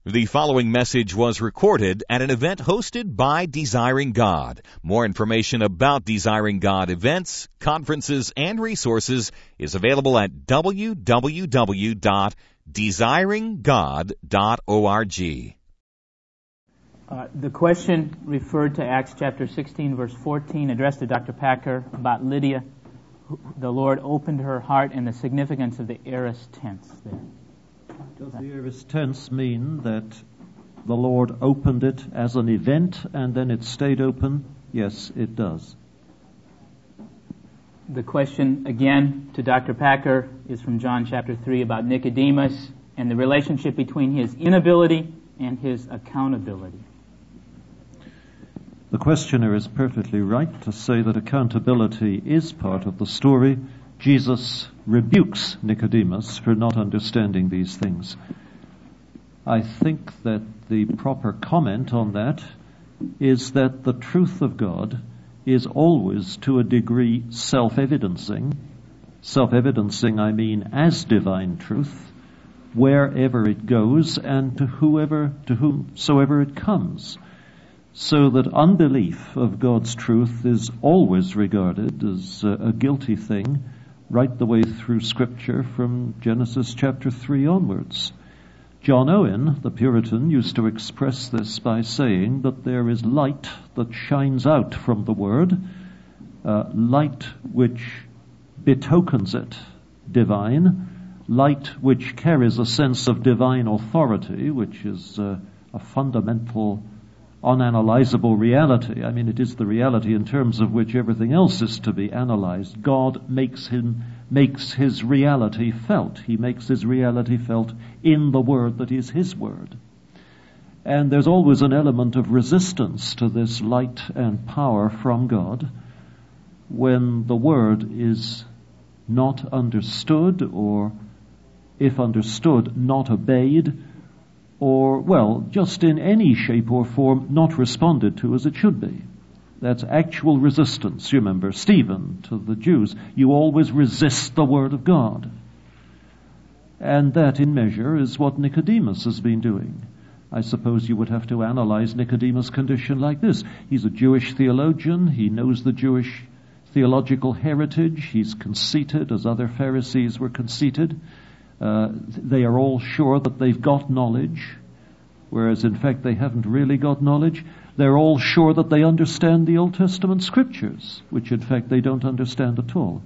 The following message was recorded at an event hosted by Desiring God. More information about Desiring God events, conferences, and resources is available at www.desiringgod.org. The question referred to Acts chapter 16, verse 14, addressed to Dr. Packer about Lydia. The Lord opened her heart, and the significance of the aorist tense there. Does the aorist tense mean that the Lord opened it as an event and then it stayed open? Yes, it does. The question, again, to Dr. Packer is from John chapter 3 about Nicodemus and the relationship between his inability and his accountability. The questioner is perfectly right to say that accountability is part of the story. Jesus rebukes Nicodemus for not understanding these things. I think that the proper comment on that is that the truth of God is always to a degree self-evidencing. Self-evidencing, I mean, as divine truth, wherever it goes and to whomsoever it comes. So that unbelief of God's truth is always regarded as a guilty thing, right the way through Scripture from Genesis chapter 3 onwards. John Owen, the Puritan, used to express this by saying that there is light that shines out from the Word, light which betokens it divine, light which carries a sense of divine authority, which is a fundamental, unanalyzable reality. I mean, it is the reality in terms of which everything else is to be analyzed. God makes his reality felt. He makes his reality felt in the Word that is his Word. And there's always an element of resistance to this light and power from God when the Word is not understood, or, if understood, not obeyed, or, well, just in any shape or form not responded to as it should be. That's actual resistance. You remember Stephen to the Jews. You always resist the Word of God. And that, in measure, is what Nicodemus has been doing. I suppose you would have to analyze Nicodemus' condition like this. He's a Jewish theologian. He knows the Jewish theological heritage. He's conceited, as other Pharisees were conceited. They are all sure that they've got knowledge, whereas in fact they haven't really got knowledge. They're all sure that they understand the Old Testament Scriptures, which in fact they don't understand at all.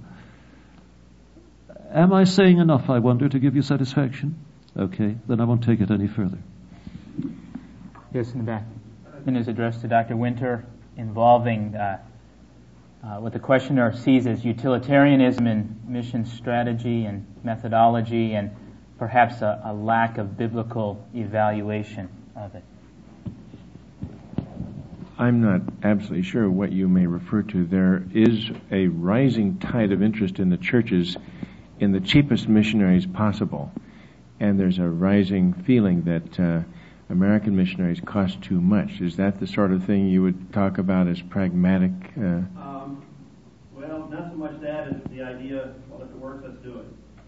Am I saying enough, I wonder, to give you satisfaction? Okay, then I won't take it any further. Yes, in the back. And is addressed to Dr. Winter, involving what the questioner sees as utilitarianism in mission strategy and methodology, and perhaps a lack of biblical evaluation of it. I'm not absolutely sure what you may refer to. There is a rising tide of interest in the churches in the cheapest missionaries possible, and there's a rising feeling that American missionaries cost too much. Is that the sort of thing you would talk about as pragmatic? Well, not so much that as the idea, well, if it works, let's do it.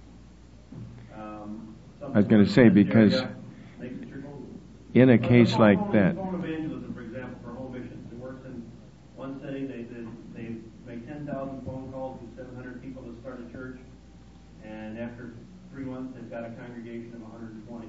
I was going to say, because in a case like that, home evangelism, for example, for home missions, it works in one setting. They make 10,000 phone calls to 700 people to start a church, and after 3 months, they've got a congregation of 120.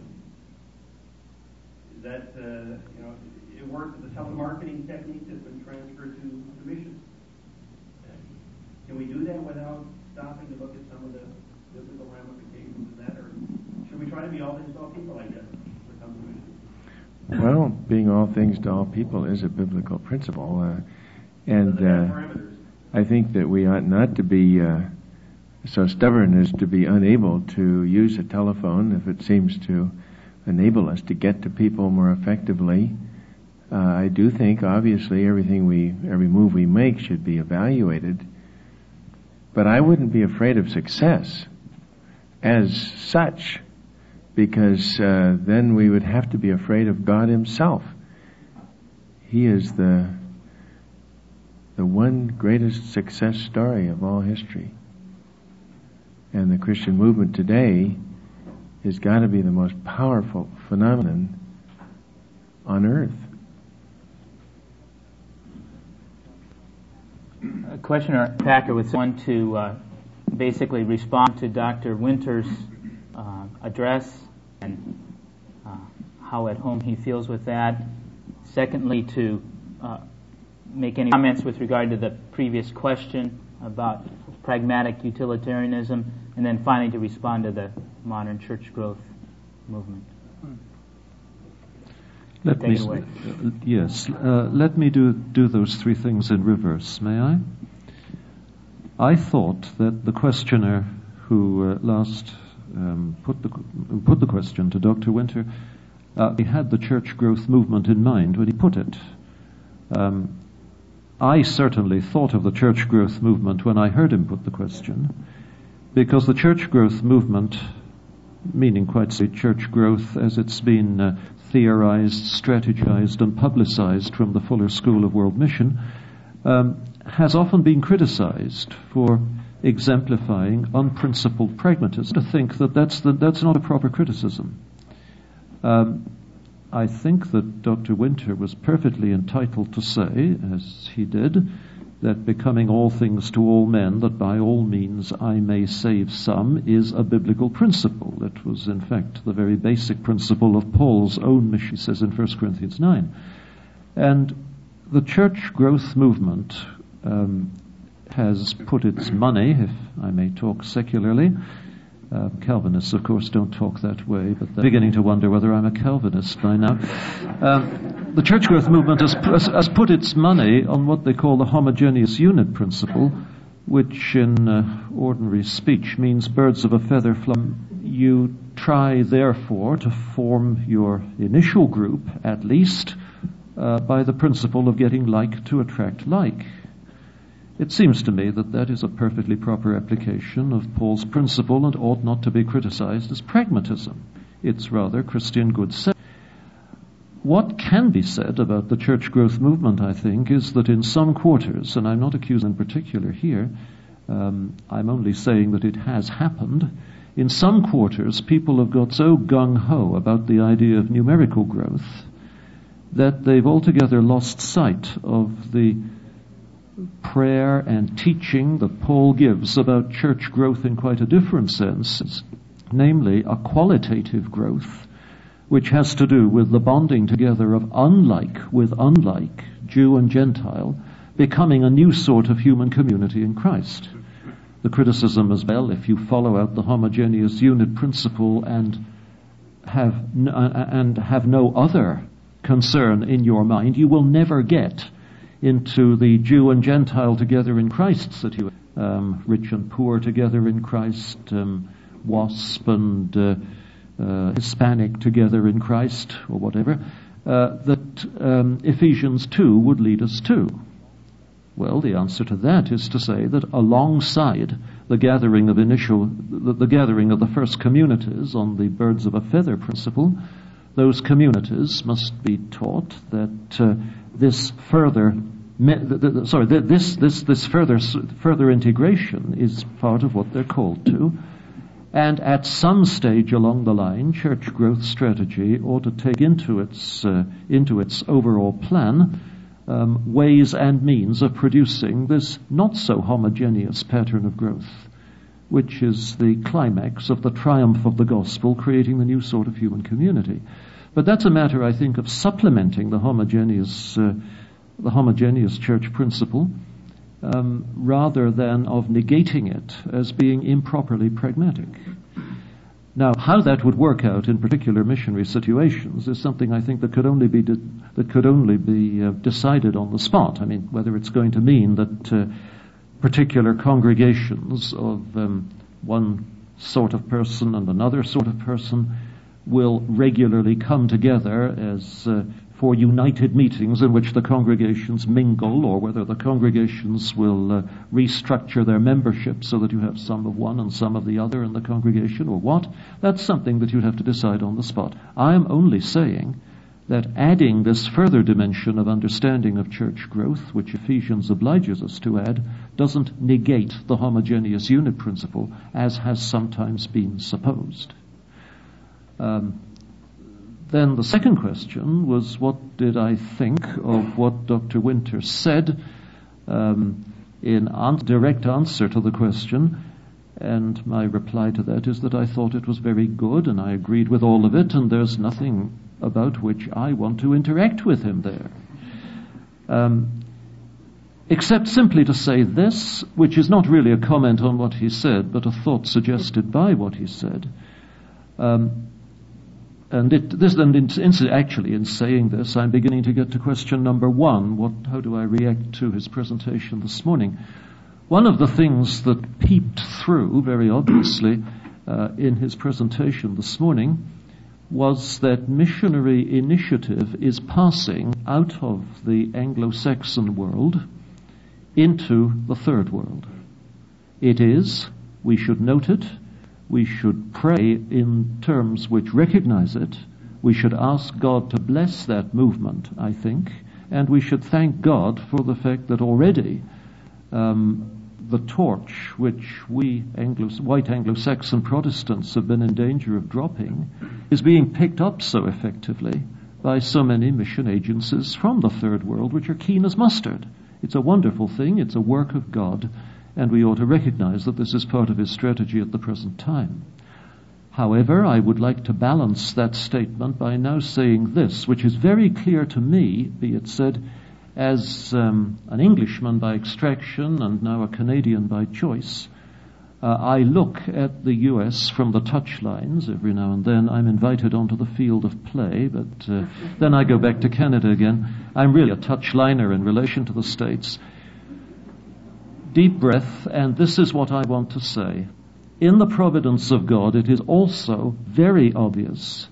Is that it works as a telemarketing technique that's been transferred to missions? Can we do that without stopping to look at some of the biblical ramifications of that, or should we try to be all things to all people, I guess, when it comes to missions? Well, being all things to all people is a biblical principle, and I think that we ought not to be so stubborn as to be unable to use a telephone if it seems to enable us to get to people more effectively. I do think, obviously, every move we make should be evaluated. But I wouldn't be afraid of success as such, because then we would have to be afraid of God himself. He is the one greatest success story of all history. And the Christian movement today has got to be the most powerful phenomenon on earth. Questioner Packer would want to basically respond to Dr. Winter's address and how at home he feels with that. Secondly, to make any comments with regard to the previous question about pragmatic utilitarianism, and then finally to respond to the modern church growth movement. Let me do those three things in reverse, may I? I thought that the questioner who last put the question to Dr. Winter, he had the church growth movement in mind when he put it. I certainly thought of the church growth movement when I heard him put the question, because the church growth movement, meaning quite simply church growth as it's been theorized, strategized, and publicized from the Fuller School of World Mission, has often been criticized for exemplifying unprincipled pragmatism. To think that that's not a proper criticism. I think that Dr. Winter was perfectly entitled to say, as he did, that becoming all things to all men, that by all means I may save some, is a biblical principle. It was, in fact, the very basic principle of Paul's own mission, he says in 1 Corinthians 9. And the church growth movement has put its money, if I may talk secularly. Calvinists, of course, don't talk that way, but they're beginning to wonder whether I'm a Calvinist by now. The church growth movement has put its money on what they call the homogeneous unit principle, which in ordinary speech means birds of a feather flock. You try, therefore, to form your initial group, at least, by the principle of getting like to attract like. It seems to me that that is a perfectly proper application of Paul's principle and ought not to be criticized as pragmatism. It's rather Christian good sense. What can be said about the church growth movement, I think, is that in some quarters, and I'm not accusing in particular here, I'm only saying that it has happened, in some quarters people have got so gung-ho about the idea of numerical growth that they've altogether lost sight of the prayer and teaching that Paul gives about church growth in quite a different sense, namely a qualitative growth, which has to do with the bonding together of unlike with unlike, Jew and Gentile, becoming a new sort of human community in Christ. The criticism as well, if you follow out the homogeneous unit principle and have no other concern in your mind, you will never get into the Jew and Gentile together in Christ situation, rich and poor together in Christ, WASP and Hispanic together in Christ, or whatever, that Ephesians 2 would lead us to. Well, the answer to that is to say that alongside the gathering of the first communities on the birds of a feather principle, those communities must be taught that this further integration is part of what they're called to, and at some stage along the line, church growth strategy ought to take into its overall plan ways and means of producing this not so homogeneous pattern of growth, which is the climax of the triumph of the gospel, creating the new sort of human community. But that's a matter, I think, of supplementing the homogeneous church principle, rather than of negating it as being improperly pragmatic. Now, how that would work out in particular missionary situations is something I think that could only be decided on the spot. I mean, whether it's going to mean that particular congregations of one sort of person and another sort of person will regularly come together as for united meetings in which the congregations mingle, or whether the congregations will restructure their membership so that you have some of one and some of the other in the congregation, or what, that's something that you'd have to decide on the spot. I am only saying that adding this further dimension of understanding of church growth, which Ephesians obliges us to add, doesn't negate the homogeneous unit principle, as has sometimes been supposed. Then the second question was, what did I think of what Dr. Winter said in direct answer to the question? And my reply to that is that I thought it was very good, and I agreed with all of it, and there's nothing about which I want to interact with him there. Except simply to say this, which is not really a comment on what he said, but a thought suggested by what he said. Actually, in saying this, I'm beginning to get to question number one. How do I react to his presentation this morning? One of the things that peeped through very obviously in his presentation this morning was that missionary initiative is passing out of the Anglo-Saxon world into the third world. It is, we should note it, we should pray in terms which recognize it, we should ask God to bless that movement, I think, and we should thank God for the fact that already the torch which we white Anglo-Saxon Protestants have been in danger of dropping is being picked up so effectively by so many mission agencies from the third world which are keen as mustard. It's a wonderful thing, it's a work of God, and we ought to recognize that this is part of his strategy at the present time. However, I would like to balance that statement by now saying this, which is very clear to me, be it said, as an Englishman by extraction and now a Canadian by choice. I look at the US from the touchlines every now and then. I'm invited onto the field of play, but then I go back to Canada again. I'm really a touchliner in relation to the States. Deep breath, and this is what I want to say. In the providence of God, it is also very obvious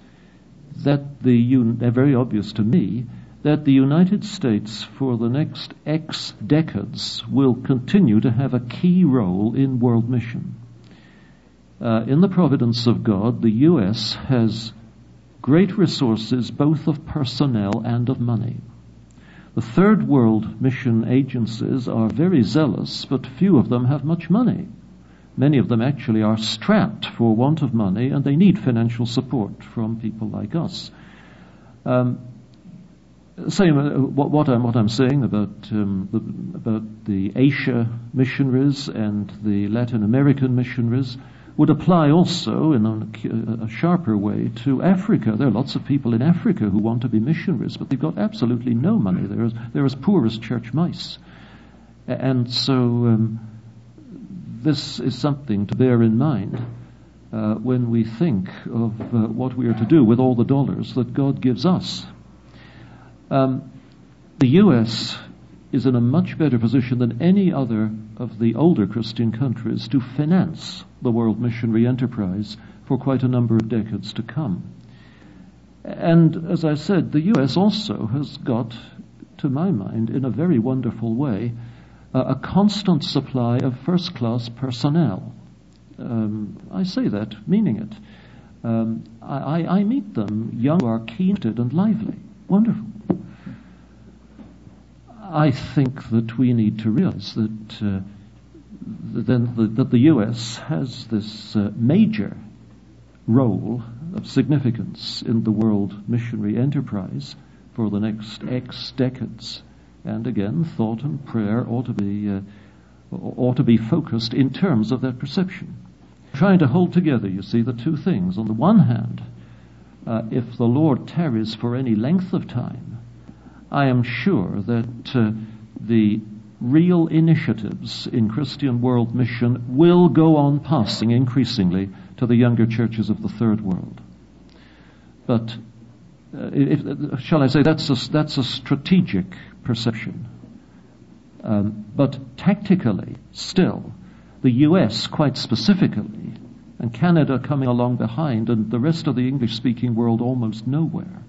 very obvious to me, that the United States for the next X decades will continue to have a key role in world mission. In the providence of God, the U.S. has great resources both of personnel and of money. The third world mission agencies are very zealous, but few of them have much money. Many of them actually are strapped for want of money, and they need financial support from people like us. What I'm saying about the Asia missionaries and the Latin American missionaries would apply also in a sharper way to Africa. There are lots of people in Africa who want to be missionaries, but they've got absolutely no money. They're as poor as church mice. And so this is something to bear in mind when we think of what we are to do with all the dollars that God gives us. The U.S. is in a much better position than any other of the older Christian countries to finance the world missionary enterprise for quite a number of decades to come. And as I said, the U.S. also has got, to my mind, in a very wonderful way, a constant supply of first-class personnel. I say that, meaning it. I meet them, young, who are keen-witted and lively. Wonderful. I think that we need to realize that that the U.S. has this major role of significance in the world missionary enterprise for the next X decades. And again, thought and prayer ought to be focused in terms of that perception. Trying to hold together, you see, the two things. On the one hand, if the Lord tarries for any length of time, I am sure that the real initiatives in Christian world mission will go on passing increasingly to the younger churches of the third world. But shall I say that's a strategic perception. But tactically, still, the U.S. quite specifically, and Canada coming along behind, and the rest of the English-speaking world almost nowhere.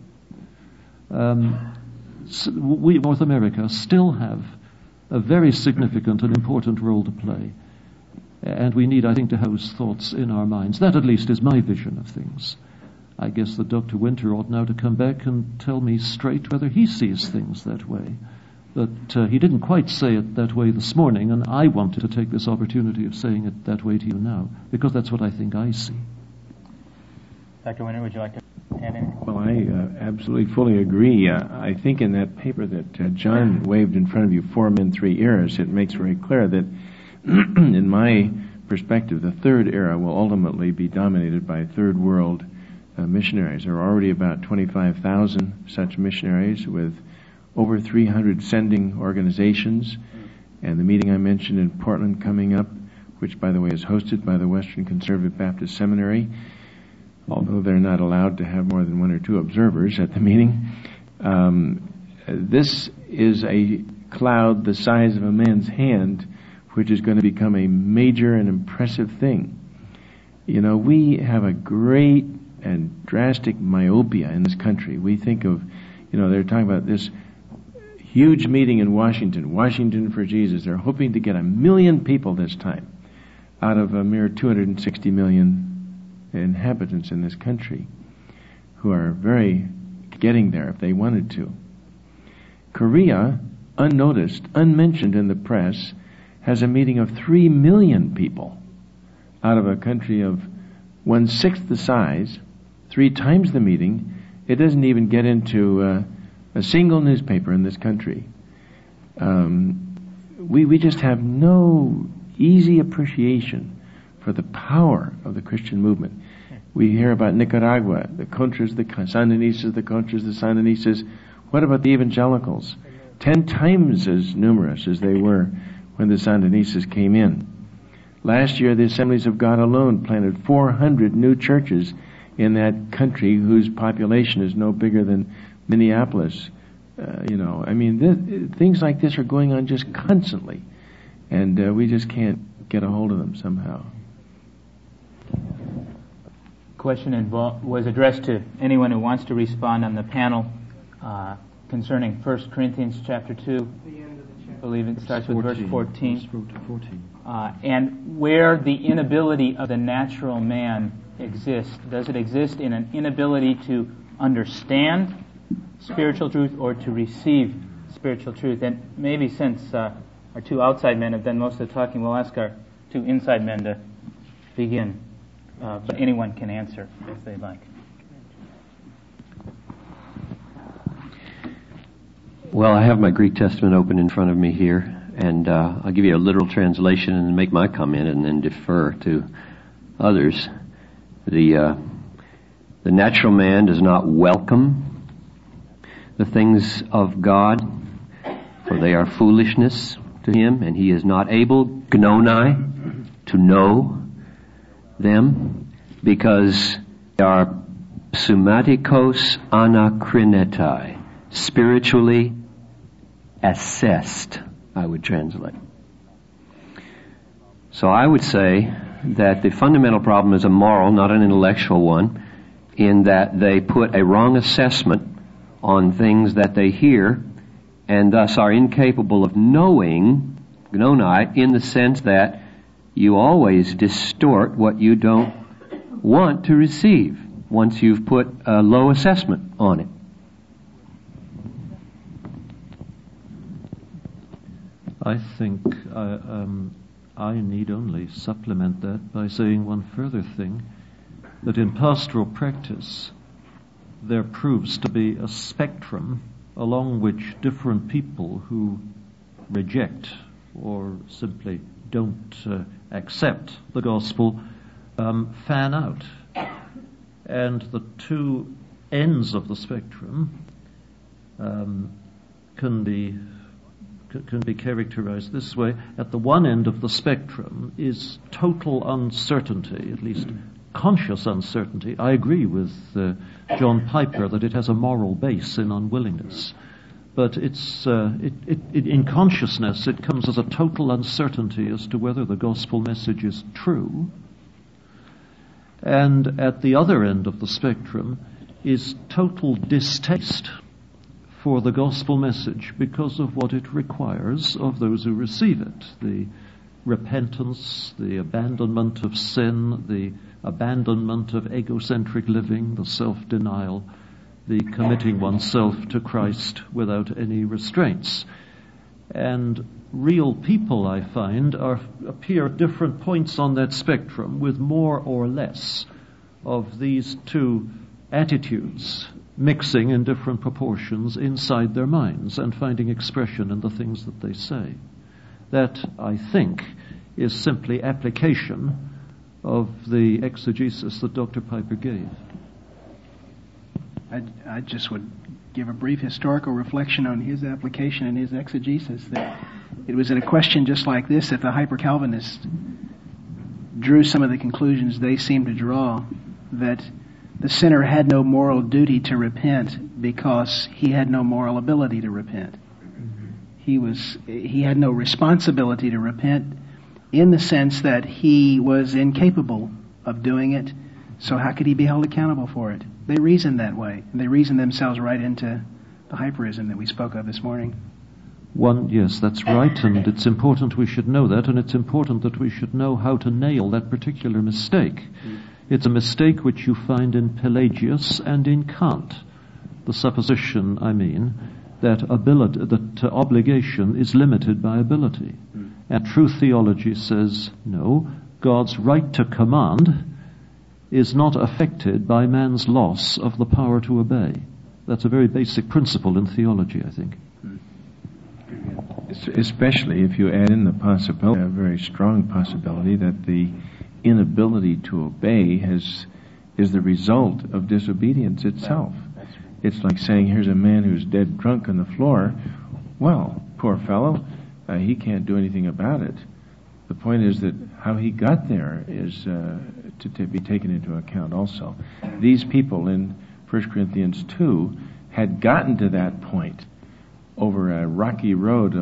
We, North America, still have a very significant and important role to play. And we need, I think, to have those thoughts in our minds. That at least is my vision of things. I guess that Dr. Winter ought now to come back and tell me straight whether he sees things that way. But he didn't quite say it that way this morning, and I wanted to take this opportunity of saying it that way to you now, because that's what I think I see. Dr. Winter, would you like to add anything? Well, I absolutely fully agree. I think in that paper that John waved in front of you, 4 Men, 3 Eras, it makes very clear that, in my perspective, the third era will ultimately be dominated by third world missionaries. There are already about 25,000 such missionaries with over 300 sending organizations. And the meeting I mentioned in Portland coming up, which, by the way, is hosted by the Western Conservative Baptist Seminary, although they're not allowed to have more than 1 or 2 observers at the meeting. This is a cloud the size of a man's hand, which is going to become a major and impressive thing. You know, we have a great and drastic myopia in this country. We think of, they're talking about this huge meeting in Washington for Jesus. They're hoping to get 1 million people this time out of a mere 260 million inhabitants in this country who are very getting there if they wanted to. Korea, unnoticed, unmentioned in the press, has a meeting of 3 million people out of a country of 1/6 the size, 3 times the meeting. It doesn't even get into a single newspaper in this country. We just have no easy appreciation for the power of the Christian movement. We hear about Nicaragua, the Contras, the Sandinistas, the Contras, the Sandinistas. What about the evangelicals? 10 times as numerous as they were when the Sandinistas came in. Last year, the Assemblies of God alone planted 400 new churches in that country whose population is no bigger than Minneapolis. Things like this are going on just constantly, and we just can't get a hold of them somehow. Question was addressed to anyone who wants to respond on the panel concerning 1 Corinthians chapter 2. I believe it starts with verse 14. And where the inability of the natural man exists. Does it exist in an inability to understand spiritual truth or to receive spiritual truth? And maybe since our 2 outside men have done most of the talking, we'll ask our 2 inside men to begin. But anyone can answer if they'd like. Well, I have my Greek Testament open in front of me here, and I'll give you a literal translation and make my comment and then defer to others. The natural man does not welcome the things of God, for they are foolishness to him, and he is not able, gnonai, to know them, because they are pseumatikos anakrinetai, spiritually assessed, I would translate. So I would say that the fundamental problem is a moral, not an intellectual one, in that they put a wrong assessment on things that they hear, and thus are incapable of knowing, gnonai, in the sense that you always distort what you don't want to receive once you've put a low assessment on it. I think I need only supplement that by saying one further thing, that in pastoral practice there proves to be a spectrum along which different people who reject or simply don't accept the gospel fan out. And the 2 ends of the spectrum can be characterized this way. At the one end of the spectrum is total uncertainty, at least conscious uncertainty. I agree with John Piper that it has a moral base in unwillingness. But it's in consciousness it comes as a total uncertainty as to whether the gospel message is true. And at the other end of the spectrum is total distaste for the gospel message because of what it requires of those who receive it. The repentance, the abandonment of sin, the abandonment of egocentric living, the self-denial, the committing oneself to Christ without any restraints. And real people, I find, appear at different points on that spectrum with more or less of these 2 attitudes mixing in different proportions inside their minds and finding expression in the things that they say. That, I think, is simply application of the exegesis that Dr. Piper gave. I just would give a brief historical reflection on his application and his exegesis, that it was in a question just like this that the hyper-Calvinists drew some of the conclusions they seemed to draw, that the sinner had no moral duty to repent because he had no moral ability to repent. He had no responsibility to repent in the sense that he was incapable of doing it, so how could he be held accountable for it? They reasoned that way. They reasoned themselves right into the hyperism that we spoke of this morning. Yes, that's right, and it's important we should know that, and it's important that we should know how to nail that particular mistake. It's a mistake which you find in Pelagius and in Kant. The supposition, that obligation is limited by ability. And true theology says, no, God's right to command is not affected by man's loss of the power to obey. That's a very basic principle in theology, I think. Especially if you add in the possibility, a very strong possibility, that the inability to obey is the result of disobedience itself. It's like saying, here's a man who's dead drunk on the floor. Well, poor fellow, he can't do anything about it. The point is that how he got there is to be taken into account also. These people in 1 Corinthians 2 had gotten to that point over a rocky road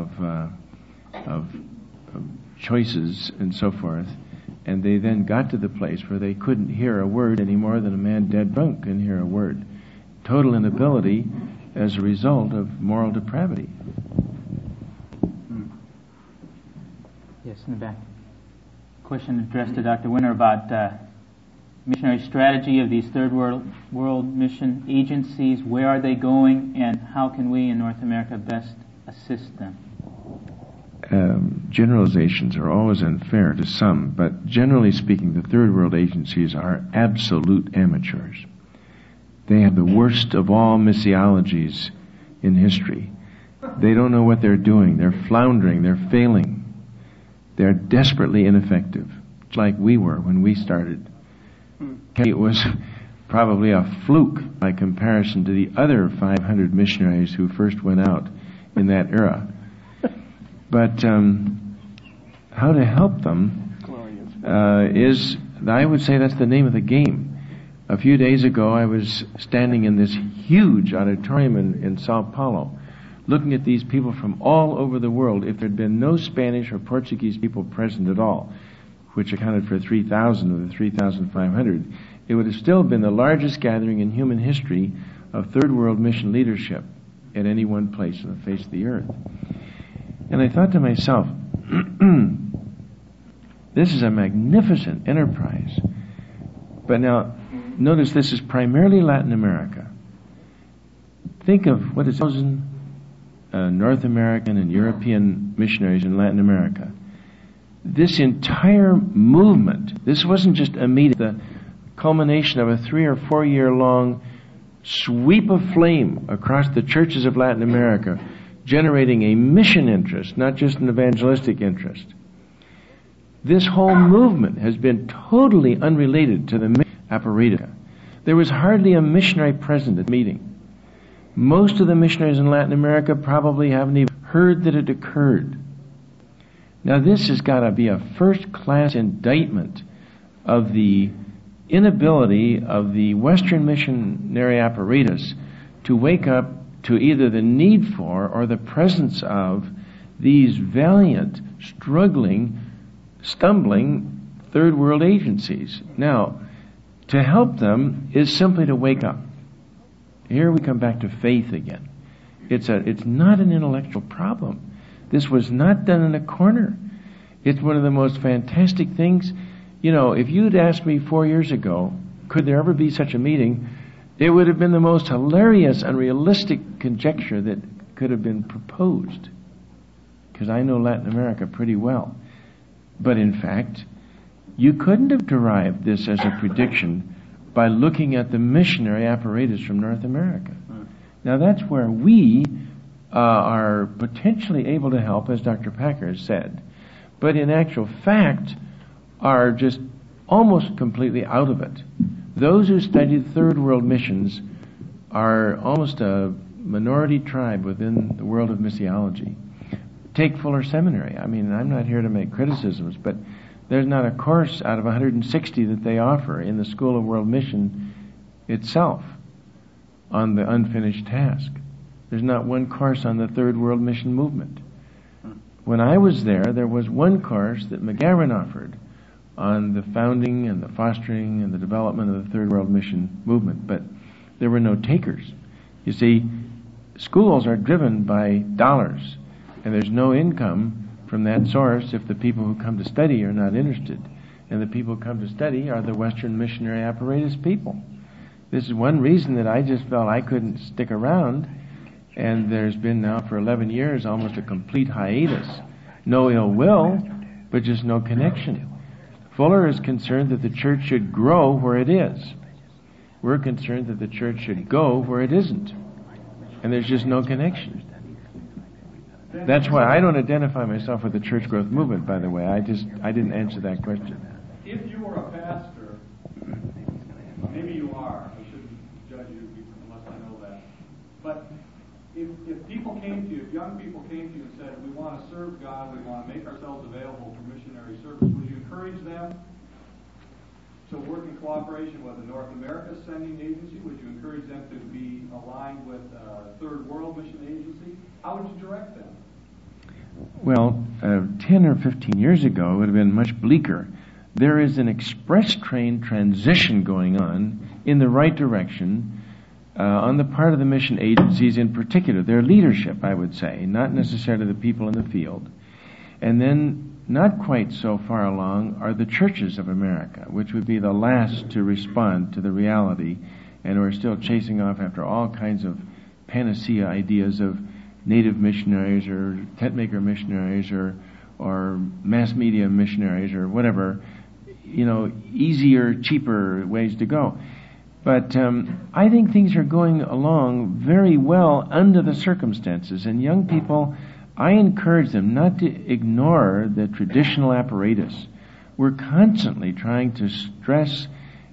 of choices and so forth, and they then got to the place where they couldn't hear a word any more than a man dead drunk can hear a word. Total inability as a result of moral depravity. Yes, in the back. Question addressed to Dr. Winter about missionary strategy of these third world mission agencies. Where are they going, and how can we in North America best assist them? Generalizations are always unfair to some, but generally speaking, the third world agencies are absolute amateurs. They have the worst of all missiologies in history. They don't know what they're doing. They're floundering. They're failing. They're desperately ineffective, like we were when we started. It was probably a fluke by comparison to the other 500 missionaries who first went out in that era. But how to help them is, I would say that's the name of the game. A few days ago, I was standing in this huge auditorium in Sao Paulo, looking at these people from all over the world. If there had been no Spanish or Portuguese people present at all, which accounted for 3,000 of the 3,500, it would have still been the largest gathering in human history of third world mission leadership at any one place on the face of the earth. And I thought to myself, this is a magnificent enterprise. But now, notice this is primarily Latin America. Think of what is 1,000 North American and European missionaries in Latin America. This entire movement, this wasn't just a meeting, the culmination of a 3 or 4 year long sweep of flame across the churches of Latin America, generating a mission interest, not just an evangelistic interest. This whole movement has been totally unrelated to the mission apparatus. There was hardly a missionary present at the meeting. Most of the missionaries in Latin America probably haven't even heard that it occurred. Now this has got to be a first-class indictment of the inability of the Western missionary apparatus to wake up to either the need for or the presence of these valiant, struggling, stumbling third world agencies. Now, to help them is simply to wake up. Here we come back to faith again. It's not an intellectual problem. This was not done in a corner. It's one of the most fantastic things. You know, if you'd asked me 4 years ago, could there ever be such a meeting, it would have been the most hilarious, unrealistic conjecture that could have been proposed. Because I know Latin America pretty well. But in fact, you couldn't have derived this as a prediction by looking at the missionary apparatus from North America. Now that's where we are potentially able to help, as Dr. Packer has said, but in actual fact are just almost completely out of it. Those who study third world missions are almost a minority tribe within the world of missiology. Take Fuller Seminary. I mean, I'm not here to make criticisms, but there's not a course out of 160 that they offer in the School of World Mission itself on the unfinished task. There's not one course on the third world mission movement. When I was there was one course that McGavran offered on the founding and the fostering and the development of the third world mission movement, but there were no takers. You see, schools are driven by dollars, and there's no income from that source if the people who come to study are not interested. And the people who come to study are the Western missionary apparatus people. This is one reason that I just felt I couldn't stick around, and there's been now for 11 years almost a complete hiatus. No ill will, but just no connection. Fuller is concerned that the church should grow where it is. We're concerned that the church should go where it isn't. And there's just no connection. That's why I don't identify myself with the church growth movement, by the way. I didn't answer that question. If you were a pastor, maybe you are. I shouldn't judge you unless I know that. But if people came to you, if young people came to you and said, we want to serve God, we want to make ourselves available for missionary service, would you encourage them to work in cooperation with the North America Sending Agency? Would you encourage them to be aligned with Third World Mission Agency? How would you direct them? Well, 10 or 15 years ago, it would have been much bleaker. There is an express train transition going on in the right direction on the part of the mission agencies in particular. Their leadership, I would say, not necessarily the people in the field. And then, not quite so far along, are the churches of America, which would be the last to respond to the reality, and we're still chasing off after all kinds of panacea ideas of native missionaries or tent maker missionaries or mass media missionaries or whatever, easier, cheaper ways to go. But I think things are going along very well under the circumstances, and young people, I encourage them not to ignore the traditional apparatus. We're constantly trying to stress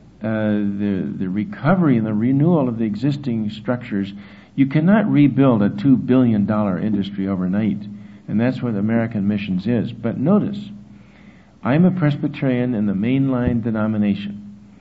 the recovery and the renewal of the existing structures. You cannot rebuild a $2 billion industry overnight, and that's what American missions is. But notice, I'm a Presbyterian in the mainline denomination.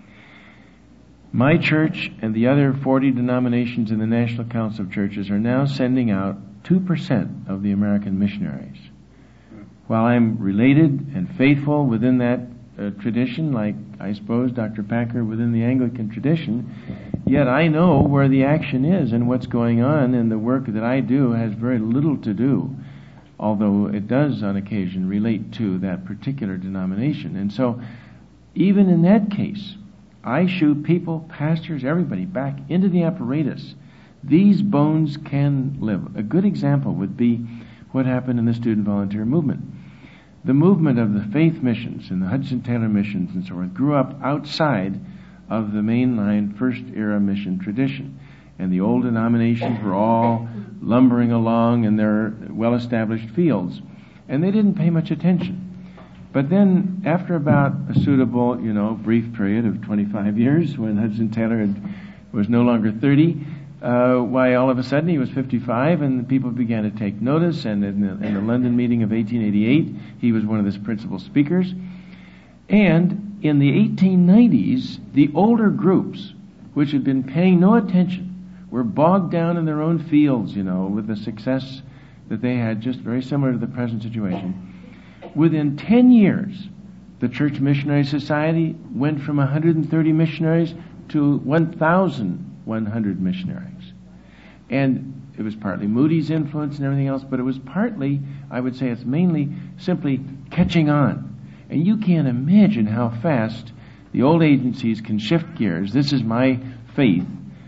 My church and the other 40 denominations in the National Council of Churches are now sending out 2% of the American missionaries. While I'm related and faithful within that tradition, like I suppose Dr. Packer within the Anglican tradition, yet I know where the action is and what's going on, and the work that I do has very little to do, although it does on occasion relate to that particular denomination. And so, even in that case, I shoot people, pastors, everybody back into the apparatus. These bones can live. A good example would be what happened in the student volunteer movement. The movement of the faith missions and the Hudson Taylor missions and so forth grew up outside of the mainline first era mission tradition. And the old denominations were all lumbering along in their well-established fields. And they didn't pay much attention. But then, after about a suitable, brief period of 25 years, when Hudson Taylor was no longer 30, why all of a sudden he was 55, and the people began to take notice, and in the London meeting of 1888, he was one of his principal speakers. And in the 1890s, the older groups, which had been paying no attention, were bogged down in their own fields, with the success that they had, just very similar to the present situation. Within 10 years, the Church Missionary Society went from 130 missionaries to 1,100 missionaries. And it was partly Moody's influence and everything else, but it was partly, I would say it's mainly simply catching on. And you can't imagine how fast the old agencies can shift gears. This is my faith.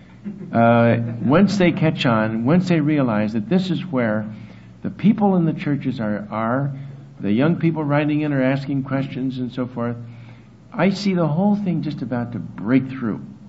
Once they catch on, once they realize that this is where the people in the churches are the young people writing in or asking questions and so forth, I see the whole thing just about to break through.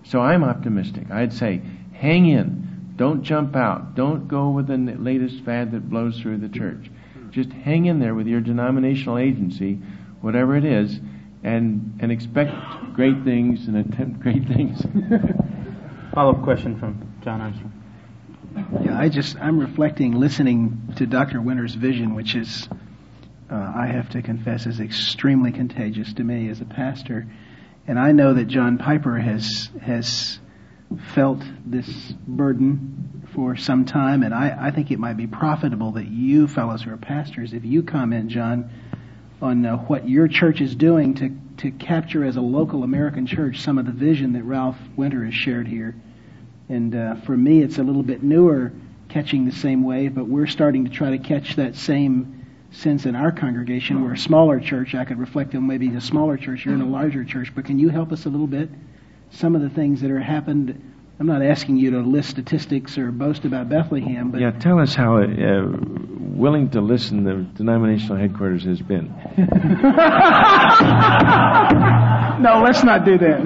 So I'm optimistic. I'd say, hang in. Don't jump out. Don't go with the latest fad that blows through the church. Just hang in there with your denominational agency, whatever it is, and expect great things and attempt great things. Follow-up question from John Armstrong. Yeah, I'm reflecting, listening to Dr. Winter's vision, which is, I have to confess, is extremely contagious to me as a pastor. And I know that John Piper has felt this burden for some time, and I think it might be profitable that you fellows who are pastors, if you comment, John, on what your church is doing to capture as a local American church some of the vision that Ralph Winter has shared here. And for me, it's a little bit newer, catching the same wave, but we're starting to try to catch that same sense in our congregation. We're a smaller church. I could reflect on maybe a smaller church. You're in a larger church, but can you help us a little bit? Some of the things that are happened. I'm not asking you to list statistics or boast about Bethlehem, but tell us how willing to listen the denominational headquarters has been. No, let's not do that.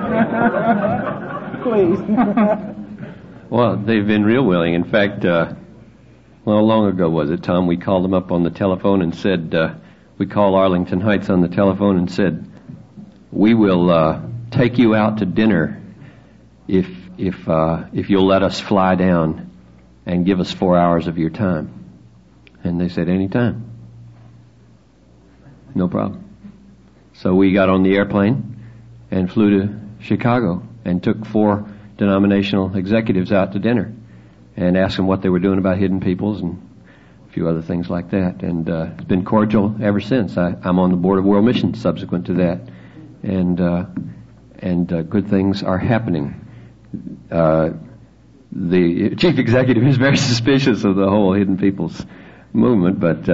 Please. Well, they've been real willing. In fact, long ago was it, Tom, we called them up on the telephone and said, we called Arlington Heights on the telephone and said, we will take you out to dinner if you'll let us fly down and give us 4 hours of your time. And they said, anytime. No problem. So we got on the airplane and flew to Chicago and took 4 denominational executives out to dinner and asked them what they were doing about Hidden Peoples and a few other things like that. And it's been cordial ever since. I'm on the board of World Mission subsequent to that. And good things are happening. The chief executive is very suspicious of the whole Hidden Peoples movement, but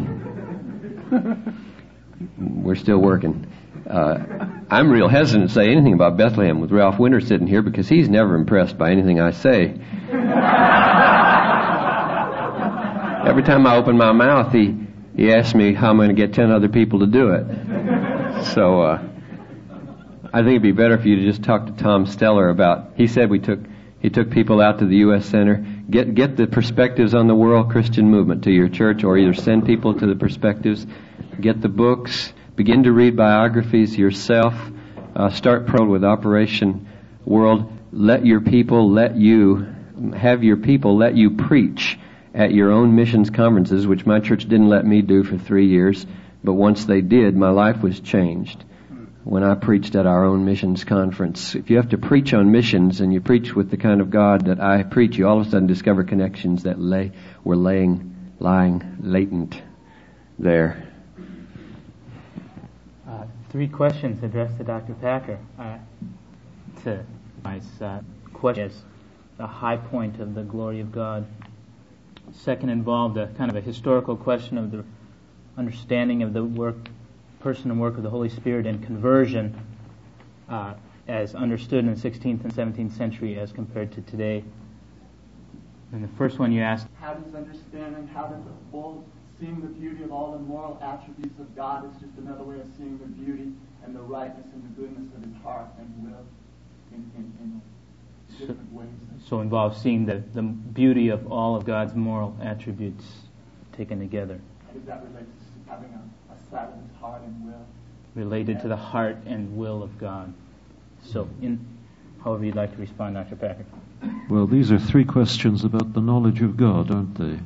we're still working. I'm real hesitant to say anything about Bethlehem with Ralph Winter sitting here because he's never impressed by anything I say. Every time I open my mouth, he asks me how I'm going to get 10 other people to do it. So I think it'd be better for you to just talk to Tom Steller about. He said he took people out to the U.S. Center. Get the perspectives on the world Christian movement to your church, or either send people to the perspectives. Get the books. Begin to read biographies yourself. Start with Operation World. Let your people let you preach at your own missions conferences, which my church didn't let me do for 3 years. But once they did, my life was changed when I preached at our own missions conference. If you have to preach on missions and you preach with the kind of God that I preach, you all of a sudden discover connections that were lying latent there. 3 questions addressed to Dr. Packer. Question is the high point of the glory of God. Second involved a kind of a historical question of the understanding of the person and work of the Holy Spirit in conversion as understood in the 16th and 17th century as compared to today. And the first one you asked, how does understanding, how does seeing the beauty of all the moral attributes of God is just another way of seeing the beauty and the rightness and the goodness of His heart and will in different ways. So involves seeing the beauty of all of God's moral attributes taken together. How does that relate to having a sight of His heart and will? Related to the heart and will of God. So, however you'd like to respond, Dr. Packer. Well, these are 3 questions about the knowledge of God, aren't they?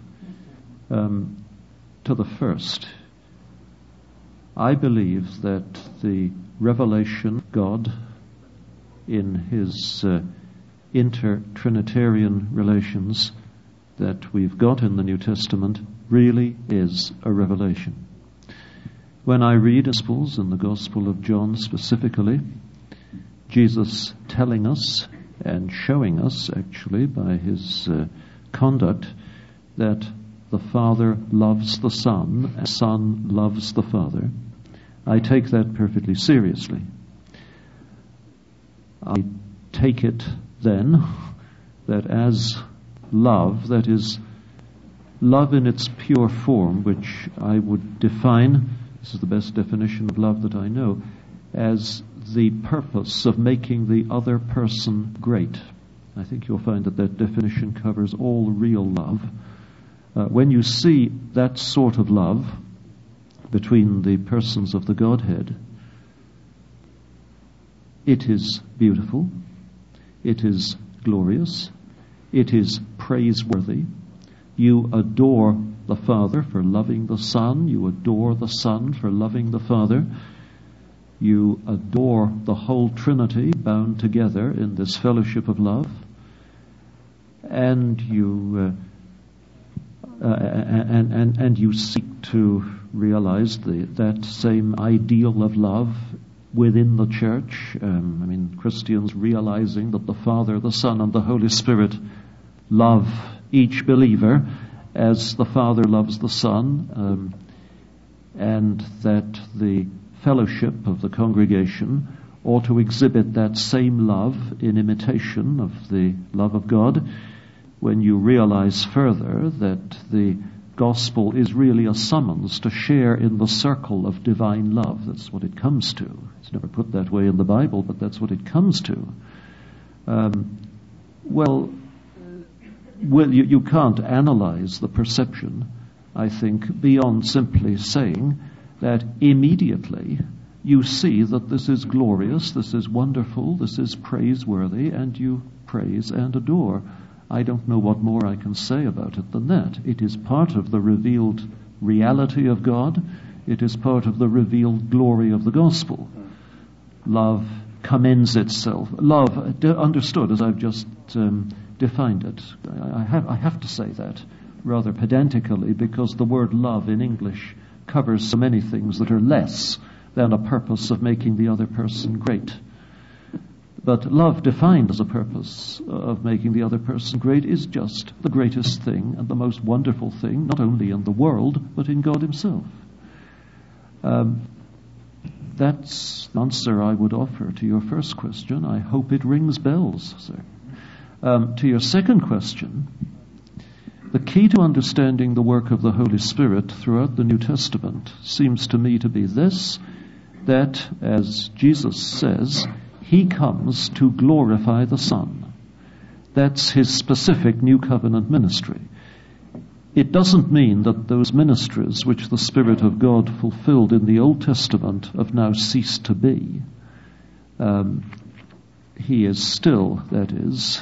To the first, I believe that the revelation of God in His inter-Trinitarian relations that we've got in the New Testament really is a revelation. When I read Gospels, in the Gospel of John specifically, Jesus telling us and showing us, actually, by His conduct, that the Father loves the Son, and the Son loves the Father, I take that perfectly seriously. I take it then that as love, that is, love in its pure form, which I would define, this is the best definition of love that I know, as the purpose of making the other person great. I think you'll find that that definition covers all real love. When you see that sort of love between the persons of the Godhead, it is beautiful, it is glorious, it is praiseworthy. You adore the Father for loving the Son, you adore the Son for loving the Father, you adore the whole Trinity bound together in this fellowship of love, and you seek to realize that same ideal of love within the church. Christians realizing that the Father, the Son, and the Holy Spirit love each believer as the Father loves the Son, and that the fellowship of the congregation ought to exhibit that same love in imitation of the love of God. When you realize further that the gospel is really a summons to share in the circle of divine love. That's what it comes to. It's never put that way in the Bible, but that's what it comes to. You can't analyze the perception, I think, beyond simply saying that immediately you see that this is glorious, this is wonderful, this is praiseworthy, and you praise and adore. I don't know what more I can say about it than that. It is part of the revealed reality of God. It is part of the revealed glory of the gospel. Love commends itself. Love, understood as I've just defined it. I have to say that rather pedantically, because the word love in English covers so many things that are less than a purpose of making the other person great. But love defined as a purpose of making the other person great is just the greatest thing and the most wonderful thing, not only in the world, but in God himself. That's the answer I would offer to your first question. I hope it rings bells, sir. To your second question, the key to understanding the work of the Holy Spirit throughout the New Testament seems to me to be this, that, as Jesus says, he comes to glorify the Son. That's his specific New Covenant ministry. It doesn't mean that those ministries which the Spirit of God fulfilled in the Old Testament have now ceased to be. He is still, that is,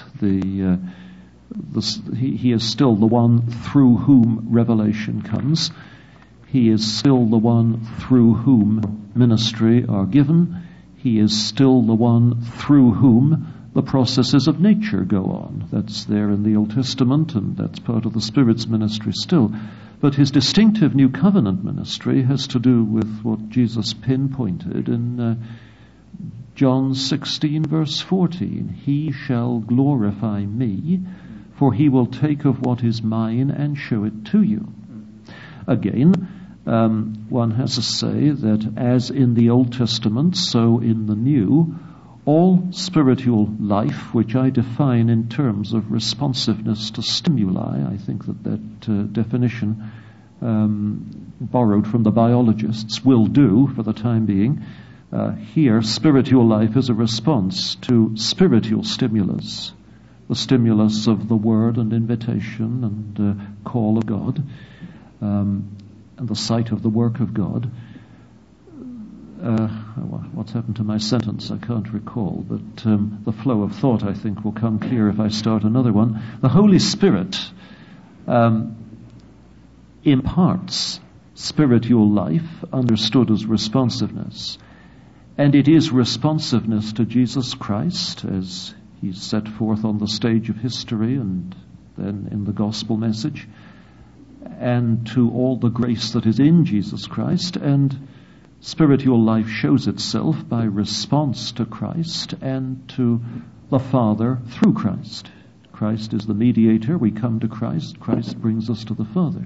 he is still the one through whom revelation comes. He is still the one through whom ministry are given. He is still the one through whom the processes of nature go on. That's there in the Old Testament, and that's part of the Spirit's ministry still. But his distinctive New Covenant ministry has to do with what Jesus pinpointed in John 16, verse 14. He shall glorify me, for he will take of what is mine and show it to you. Again, one has to say that as in the Old Testament, so in the New, all spiritual life, which I define in terms of responsiveness to stimuli, I think that definition, borrowed from the biologists, will do for the time being. Here, spiritual life is a response to spiritual stimulus, the stimulus of the word and invitation and call of God, and the sight of the work of God. What's happened to my sentence? I can't recall, but the flow of thought, I think, will come clear if I start another one. The Holy Spirit imparts spiritual life, understood as responsiveness, and it is responsiveness to Jesus Christ as he's set forth on the stage of history and then in the gospel message, and to all the grace that is in Jesus Christ. And spiritual life shows itself by response to Christ and to the Father through Christ. Christ is the mediator. We come to Christ. Christ brings us to the Father.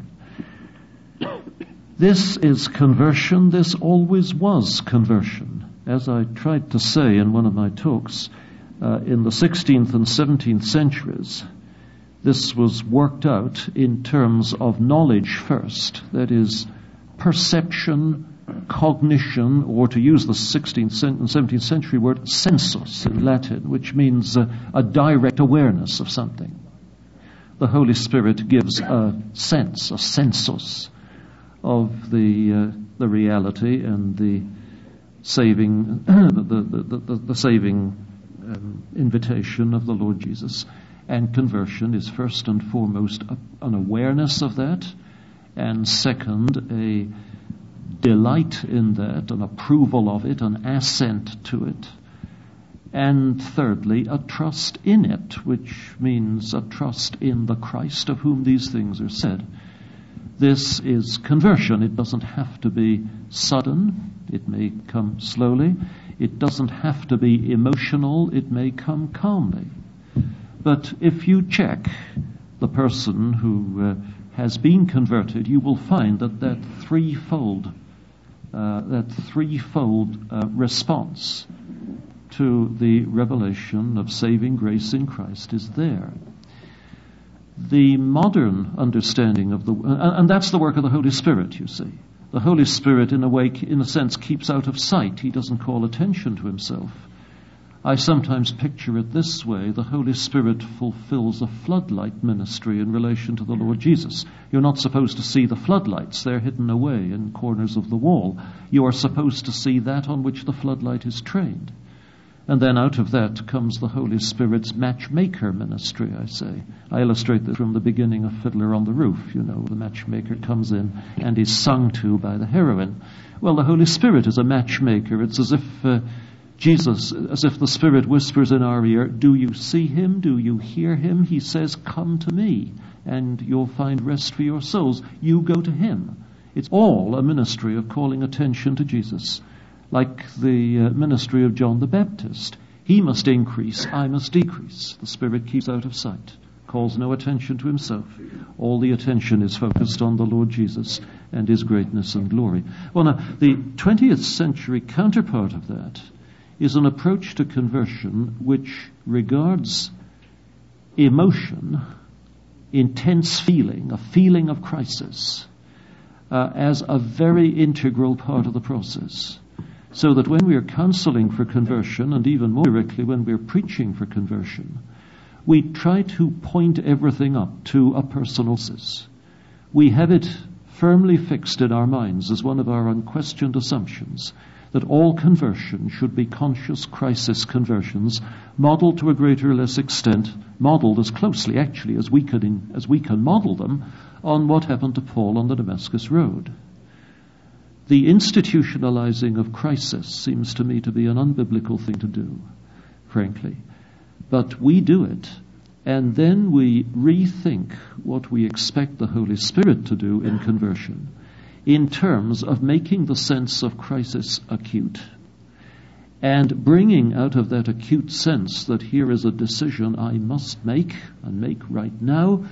This is conversion. This always was conversion. As I tried to say in one of my talks, in the 16th and 17th centuries, this was worked out in terms of knowledge first, that is, perception cognition, or to use the 16th and 17th century word, sensus in Latin, which means a direct awareness of something. The Holy Spirit gives a sense, a sensus, of the reality and the saving, the saving invitation of the Lord Jesus. And conversion is first and foremost an awareness of that, and second, a delight in that, an approval of it, an assent to it, and thirdly, a trust in it, which means a trust in the Christ of whom these things are said. This is conversion. It doesn't have to be sudden. It may come slowly. It doesn't have to be emotional. It may come calmly. But if you check the person who has been converted, you will find that threefold response to the revelation of saving grace in Christ is there. The modern understanding of and that's the work of the Holy Spirit, you see. The Holy Spirit, in a sense, keeps out of sight. He doesn't call attention to himself. I sometimes picture it this way: the Holy Spirit fulfills a floodlight ministry in relation to the Lord Jesus. You're not supposed to see the floodlights. They're hidden away in corners of the wall. You are supposed to see that on which the floodlight is trained. And then out of that comes the Holy Spirit's matchmaker ministry, I say. I illustrate this from the beginning of Fiddler on the Roof. You know, the matchmaker comes in and is sung to by the heroine. Well, the Holy Spirit is a matchmaker. It's as if as if the Spirit whispers in our ear, do you see him? Do you hear him? He says, come to me, and you'll find rest for your souls. You go to him. It's all a ministry of calling attention to Jesus, like the ministry of John the Baptist. He must increase, I must decrease. The Spirit keeps out of sight, calls no attention to himself. All the attention is focused on the Lord Jesus and his greatness and glory. Well, now, the 20th century counterpart of that is an approach to conversion which regards emotion, intense feeling, a feeling of crisis, as a very integral part of the process. So that when we are counseling for conversion, and even more directly when we're preaching for conversion, we try to point everything up to a personal sense. We have it firmly fixed in our minds as one of our unquestioned assumptions that all conversion should be conscious crisis conversions, modeled to a greater or less extent, modeled as closely actually as we can model them on what happened to Paul on the Damascus Road. The institutionalizing of crisis seems to me to be an unbiblical thing to do, frankly. But we do it, and then we rethink what we expect the Holy Spirit to do in conversion in terms of making the sense of crisis acute and bringing out of that acute sense that here is a decision I must make and make right now.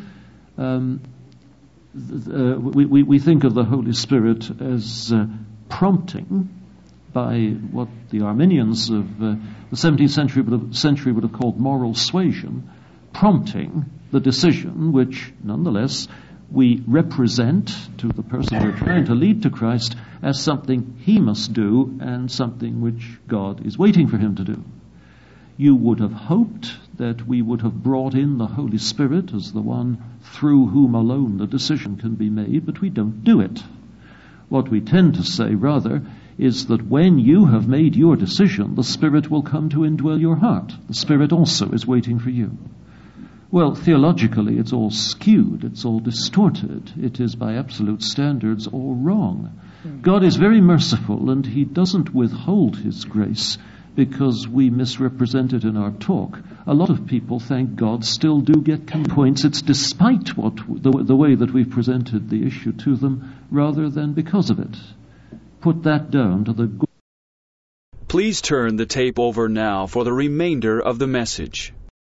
We think of the Holy Spirit as prompting by what the Arminians of the 17th century would have called moral suasion, prompting the decision which, nonetheless, we represent to the person we're trying to lead to Christ as something he must do and something which God is waiting for him to do. You would have hoped that we would have brought in the Holy Spirit as the one through whom alone the decision can be made, but we don't do it. What we tend to say, rather, is that when you have made your decision, the Spirit will come to indwell your heart. The Spirit also is waiting for you. Well, theologically, it's all skewed, it's all distorted. It is, by absolute standards, all wrong. God is very merciful, and he doesn't withhold his grace because we misrepresent it in our talk. A lot of people, thank God, still do get points. It's despite the way that we've presented the issue to them, rather than because of it. Put that down to the good. Please turn the tape over now for the remainder of the message.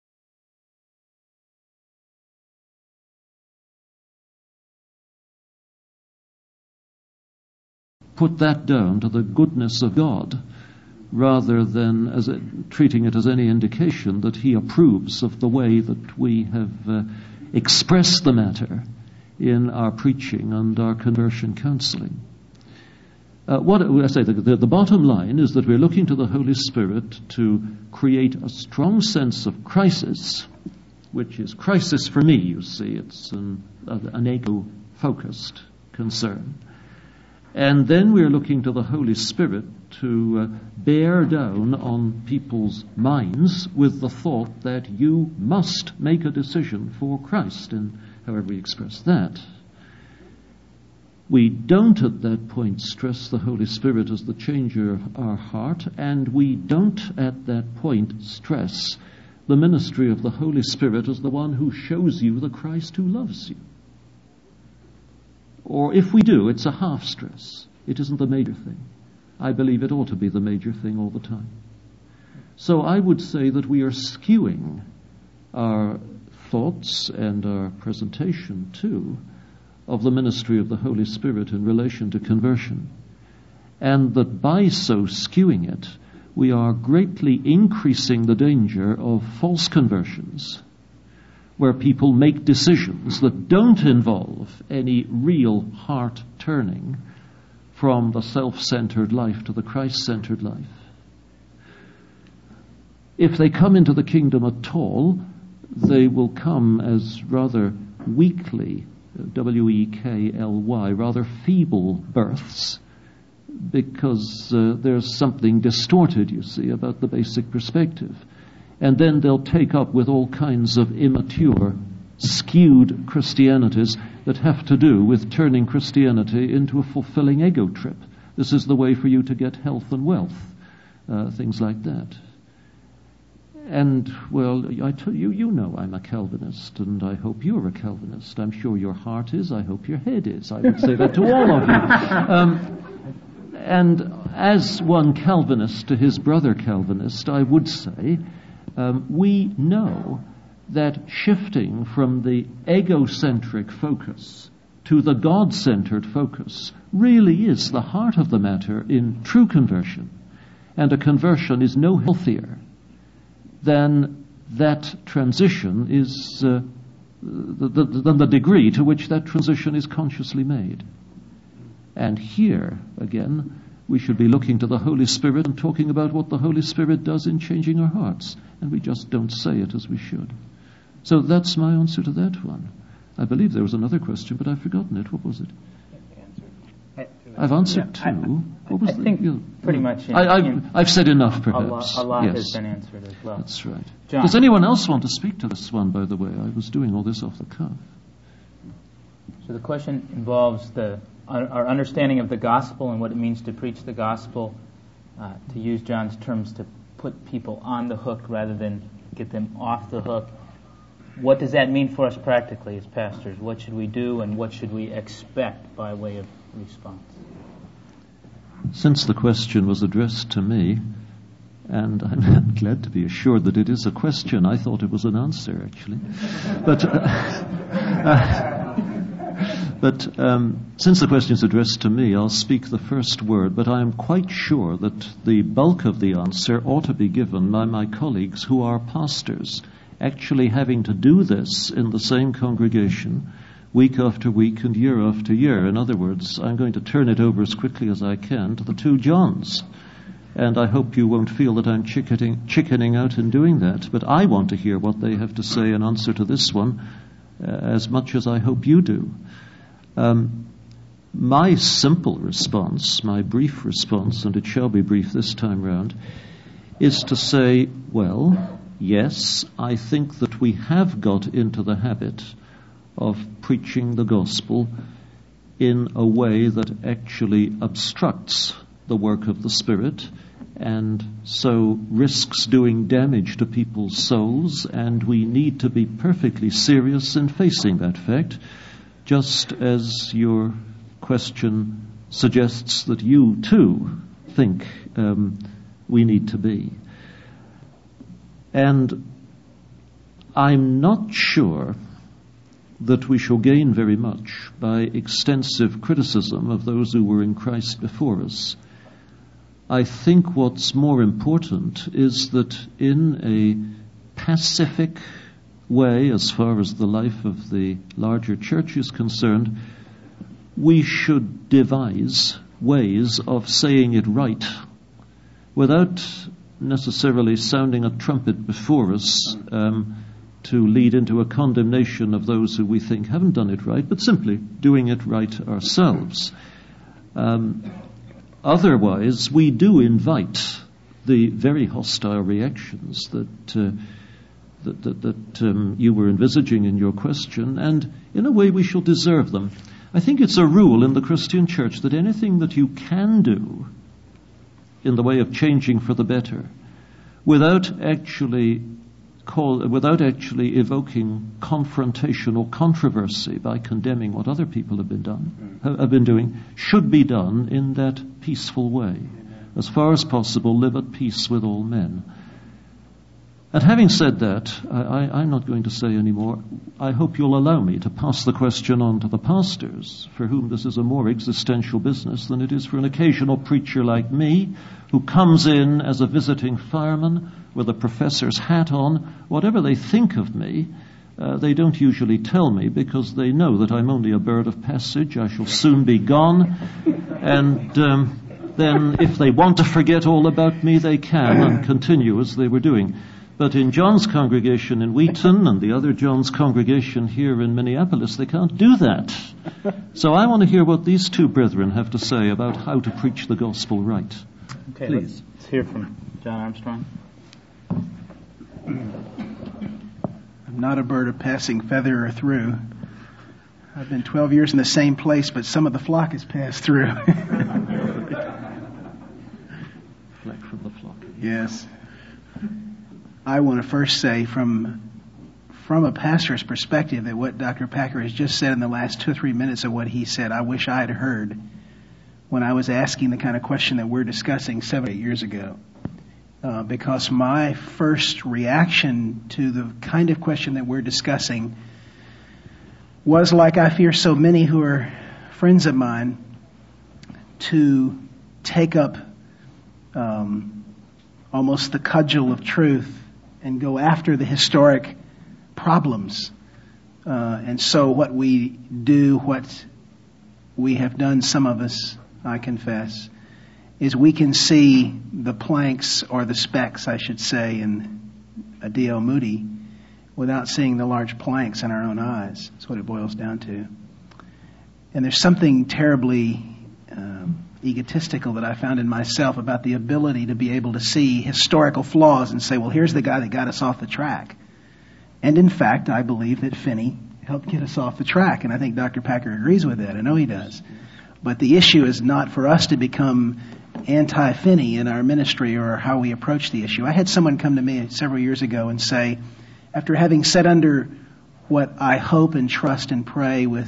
Put that down to the goodness of God, rather than treating it as any indication that he approves of the way that we have expressed the matter in our preaching and our conversion counseling. What I say, the bottom line is that we're looking to the Holy Spirit to create a strong sense of crisis, which is crisis for me, you see. It's an ego-focused concern. And then we're looking to the Holy Spirit to bear down on people's minds with the thought that you must make a decision for Christ, and however we express that. We don't at that point stress the Holy Spirit as the changer of our heart, and we don't at that point stress the ministry of the Holy Spirit as the one who shows you the Christ who loves you. Or if we do, it's a half stress. It isn't the major thing. I believe it ought to be the major thing all the time. So I would say that we are skewing our thoughts and our presentation too of the ministry of the Holy Spirit in relation to conversion, and that by so skewing it, we are greatly increasing the danger of false conversions, where people make decisions that don't involve any real heart turning from the self-centered life to the Christ-centered life. If they come into the kingdom at all, they will come as rather weakly, W-E-K-L-Y, rather feeble births, because there's something distorted, you see, about the basic perspective. And then they'll take up with all kinds of immature, skewed Christianities that have to do with turning Christianity into a fulfilling ego trip. This is the way for you to get health and wealth, things like that. And, well, you know I'm a Calvinist, and I hope you're a Calvinist. I'm sure your heart is. I hope your head is. I would say that to all of you. And as one Calvinist to his brother Calvinist, I would say we know that shifting from the egocentric focus to the God-centered focus really is the heart of the matter in true conversion. And a conversion is no healthier than that transition is, than the degree to which that transition is consciously made. And here, again, we should be looking to the Holy Spirit and talking about what the Holy Spirit does in changing our hearts. And we just don't say it as we should. So that's my answer to that one. I believe there was another question, but I've forgotten it. What was it? I've answered two. What was I think pretty much. I've said enough, perhaps. A lot yes. has been answered as well. That's right. John. Does anyone else want to speak to this one, by the way? I was doing all this off the cuff. So the question involves our understanding of the gospel and what it means to preach the gospel, to use John's terms, to put people on the hook rather than get them off the hook. What does that mean for us practically as pastors? What should we do, and what should we expect by way of response? Since the question was addressed to me, and I'm glad to be assured that it is a question, I thought it was an answer, actually. But since the question is addressed to me, I'll speak the first word, but I am quite sure that the bulk of the answer ought to be given by my colleagues who are pastors, actually having to do this in the same congregation week after week and year after year. In other words, I'm going to turn it over as quickly as I can to the two Johns. And I hope you won't feel that I'm chickening out in doing that. But I want to hear what they have to say in answer to this one as much as I hope you do. My simple response, my brief response, and it shall be brief this time round, is to say, well, yes, I think that we have got into the habit of preaching the gospel in a way that actually obstructs the work of the Spirit and so risks doing damage to people's souls, and we need to be perfectly serious in facing that fact, just as your question suggests that you too think we need to be. And I'm not sure that we shall gain very much by extensive criticism of those who were in Christ before us. I think what's more important is that in a pacific way, as far as the life of the larger church is concerned, we should devise ways of saying it right without necessarily sounding a trumpet before us to lead into a condemnation of those who we think haven't done it right, but simply doing it right ourselves. Otherwise, we do invite the very hostile reactions that you were envisaging in your question, and in a way we shall deserve them. I think it's a rule in the Christian church that anything that you can do in the way of changing for the better, without actually evoking confrontation or controversy by condemning what other people have been doing, should be done in that peaceful way. As far as possible, live at peace with all men. And having said that, I'm not going to say any more. I hope you'll allow me to pass the question on to the pastors, for whom this is a more existential business than it is for an occasional preacher like me, who comes in as a visiting fireman with a professor's hat on. Whatever they think of me, they don't usually tell me, because they know that I'm only a bird of passage. I shall soon be gone. And then if they want to forget all about me, they can, and continue as they were doing. But in John's congregation in Wheaton and the other John's congregation here in Minneapolis, they can't do that. So I want to hear what these two brethren have to say about how to preach the gospel right. Okay, please. Let's hear from John Armstrong. I'm not a bird of passing feather or through. I've been 12 years in the same place, but some of the flock has passed through. Fleck from the flock. Yes. I want to first say from a pastor's perspective that what Dr. Packer has just said in the last 2 or 3 minutes of what he said, I wish I had heard when I was asking the kind of question that we're discussing 7 or 8 years ago. Because my first reaction to the kind of question that we're discussing was, like I fear so many who are friends of mine, to take up almost the cudgel of truth and go after the historic problems. And so what we do, what we have done, some of us, I confess, is we can see the planks, or the specks, I should say, in a D.L. Moody, without seeing the large planks in our own eyes. That's what it boils down to. And there's something terribly egotistical that I found in myself about the ability to be able to see historical flaws and say, well, here's the guy that got us off the track. And in fact, I believe that Finney helped get us off the track, and I think Dr. Packer agrees with that. I know he does. But the issue is not for us to become anti-Finney in our ministry or how we approach the issue. I had someone come to me several years ago and say, after having sat under what I hope and trust and pray with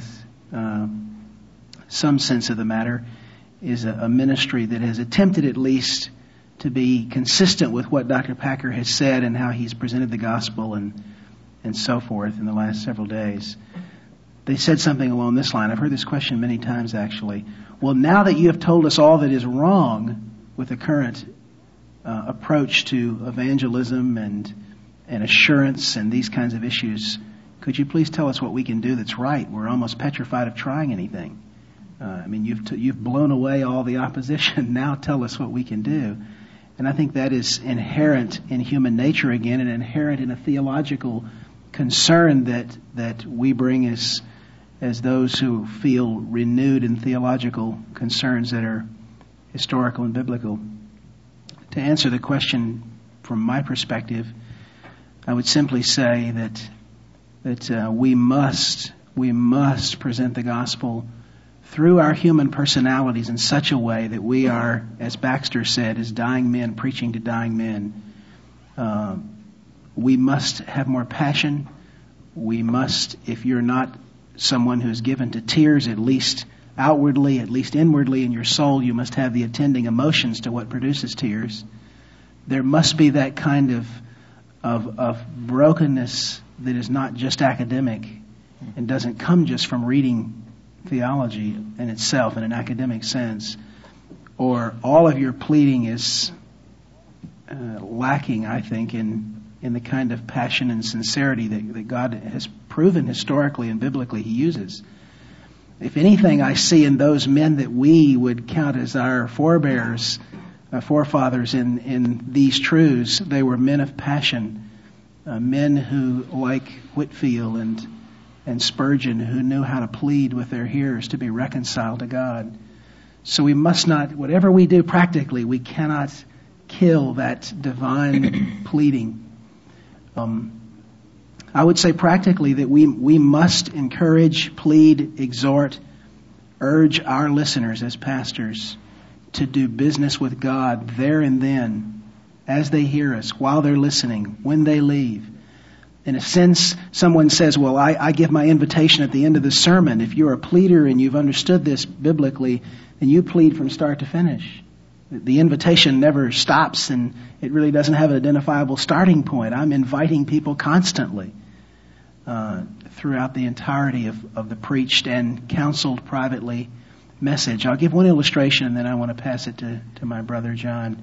some sense of the matter is a ministry that has attempted at least to be consistent with what Dr. Packer has said and how he's presented the gospel and so forth in the last several days. They said something along this line. I've heard this question many times, actually. Well, now that you have told us all that is wrong with the current approach to evangelism and assurance and these kinds of issues, could you please tell us what we can do that's right? We're almost petrified of trying anything. You've blown away all the opposition. Now tell us what we can do. And I think that is inherent in human nature again, and inherent in a theological concern that we bring as those who feel renewed in theological concerns that are historical and biblical. To answer the question from my perspective, I would simply say that we must present the gospel through our human personalities in such a way that we are, as Baxter said, as dying men preaching to dying men. We must have more passion. We must, if you're not someone who's given to tears, at least outwardly, at least inwardly in your soul, you must have the attending emotions to what produces tears. There must be that kind of brokenness that is not just academic and doesn't come just from reading theology in itself in an academic sense, or all of your pleading is lacking, I think, in the kind of passion and sincerity that God has proven historically and biblically He uses. If anything, I see in those men that we would count as our forefathers in these truths, they were men of passion, men who, like Whitefield and Spurgeon, who knew how to plead with their hearers to be reconciled to God. So we must not, whatever we do practically, we cannot kill that divine pleading. I would say practically that we must encourage, plead, exhort, urge our listeners as pastors to do business with God there and then, as they hear us, while they're listening, when they leave. In a sense, someone says, well, I give my invitation at the end of the sermon. If you're a pleader and you've understood this biblically, then you plead from start to finish. The invitation never stops, and it really doesn't have an identifiable starting point. I'm inviting people constantly throughout the entirety of the preached and counseled privately message. I'll give one illustration, and then I want to pass it to my brother John,